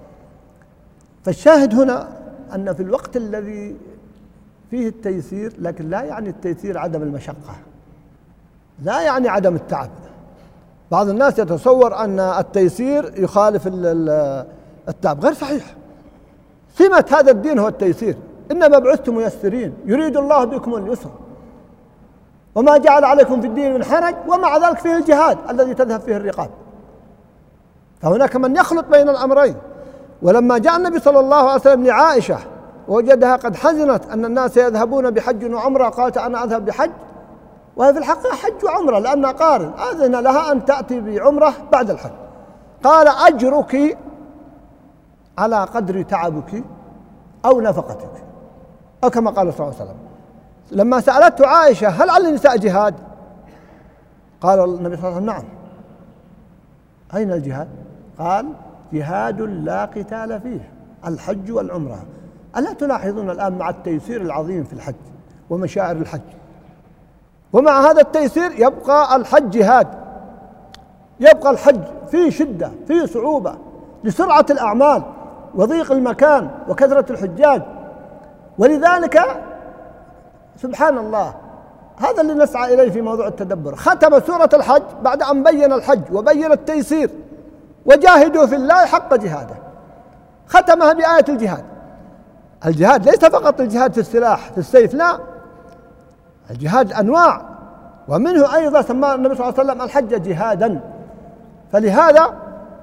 فالشاهد هنا أن في الوقت الذي فيه التيسير، لكن لا يعني التيسير عدم المشقة، لا يعني عدم التعب. بعض الناس يتصور أن التيسير يخالف التعب، غير صحيح. سمة هذا الدين هو التيسير، إنما بعثتم ميسرين يريد الله بكم اليسر وما جعل عليكم في الدين من حرج، ومع ذلك فيه الجهاد الذي تذهب فيه الرقاب. فهناك من يخلط بين الأمرين. ولما جاء النبي صلى الله عليه وسلم لعائشة ووجدها قد حزنت أن الناس يذهبون بحج وعمرة، قالت: أنا أذهب بحج، وهي في الحقيقة حج وعمرة لأنها قارن، أذن لها أن تأتي بعمرة بعد الحج. قال: أجرك على قدر تعبك أو نفقتك، أو كما قال صلى الله عليه وسلم. لما سألته عائشة: هل على النساء جهاد؟ قال النبي صلى الله عليه وسلم: نعم. أين الجهاد؟ قال: جهاد لا قتال فيه، الحج والعمرة. ألا تلاحظون الآن مع التيسير العظيم في الحج ومشاعر الحج، ومع هذا التيسير يبقى الحج جهاد، يبقى الحج فيه شدة، فيه صعوبة لسرعة الأعمال وضيق المكان وكثرة الحجاج. ولذلك سبحان الله هذا اللي نسعى إليه في موضوع التدبر. ختم سورة الحج بعد أن بين الحج وبين التيسير: وجاهدوا في الله حق جهاده، ختمها بآية الجهاد. الجهاد ليس فقط الجهاد في السلاح في السيف، لا، الجهاد أنواع، ومنه أيضا سماه النبي صلى الله عليه وسلم الحج جهادا. فلهذا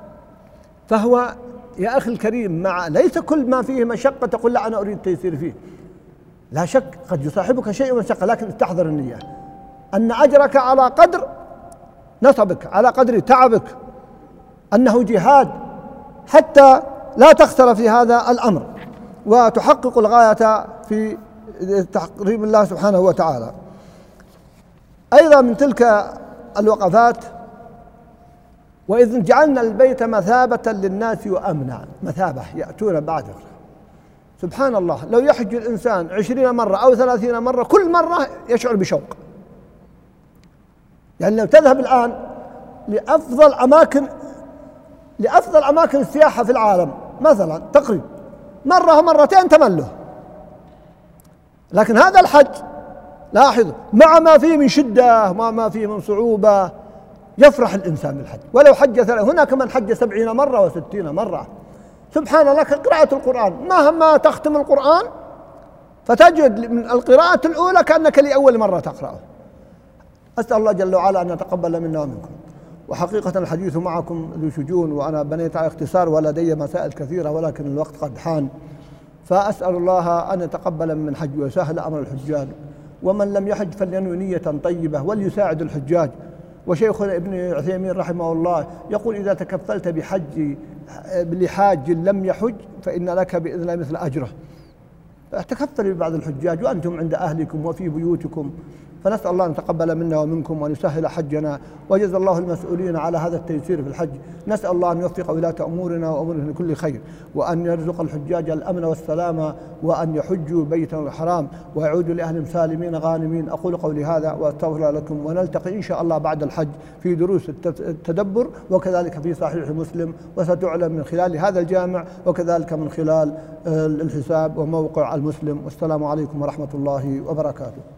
فهو يا أخي الكريم، مع ليس كل ما فيه مشقة تقول لا أنا أريد التيسير فيه، لا شك قد يصاحبك شيء من مشقة، لكن استحضر النية أن أجرك على قدر نصبك، على قدر تعبك، أنه جهاد، حتى لا تخسر في هذا الأمر وتحقق الغاية في تقريب الله سبحانه وتعالى. أيضا من تلك الوقفات: وإذ جعلنا البيت مثابة للناس وأمنا. مثابة يأتون بعد. سبحان الله، لو يحج الإنسان عشرين مرة أو ثلاثين مرة كل مرة يشعر بشوق. يعني لو تذهب الآن لأفضل أماكن لأفضل أماكن السياحة في العالم مثلا تقريبا مرة ومرتين تمله، لكن هذا الحج لاحظوا مع ما فيه من شدة وما ما فيه من صعوبة يفرح الإنسان بالحج. ولو حج ثلاث، هناك من حج سبعين مرة وستين مرة. سبحان الله، كقراءة القرآن، مهما تختم القرآن فتجد من القراءة الأولى كأنك لأول مرة تقرأه. أسأل الله جل وعلا أن يتقبل منا ومنكم. وحقيقة الحديث معكم ذو شجون، وأنا بنيت على اختصار ولدي مسائل كثيرة ولكن الوقت قد حان، فأسأل الله أن يتقبل من حج ويسهل أمر الحجاج، ومن لم يحج فلينوي نية طيبة وليساعد الحجاج. وشيخنا ابن عثيمين رحمه الله يقول: إذا تكفلت بحج لحاج لم يحج فإن لك بإذن الله مثل أجره. تكفلوا ببعض الحجاج وأنتم عند أهلكم وفي بيوتكم، فنسأل الله أن يتقبل منا ومنكم وأن يسهل حجنا، وجزا الله المسؤولين على هذا التيسير في الحج. نسأل الله أن يوفق ولاة أمورنا وأمورهم لكل خير، وأن يرزق الحجاج الأمن والسلامة، وأن يحجوا بيته الحرام ويعودوا لأهلهم سالمين غانمين. أقول قولي هذا وأستغفر لكم، ونلتقي إن شاء الله بعد الحج في دروس التدبر، وكذلك في صحيح مسلم، وستعلم من خلال هذا الجامع وكذلك من خلال الحساب وموقع المسلم. والسلام عليكم ورحمة الله وبركاته.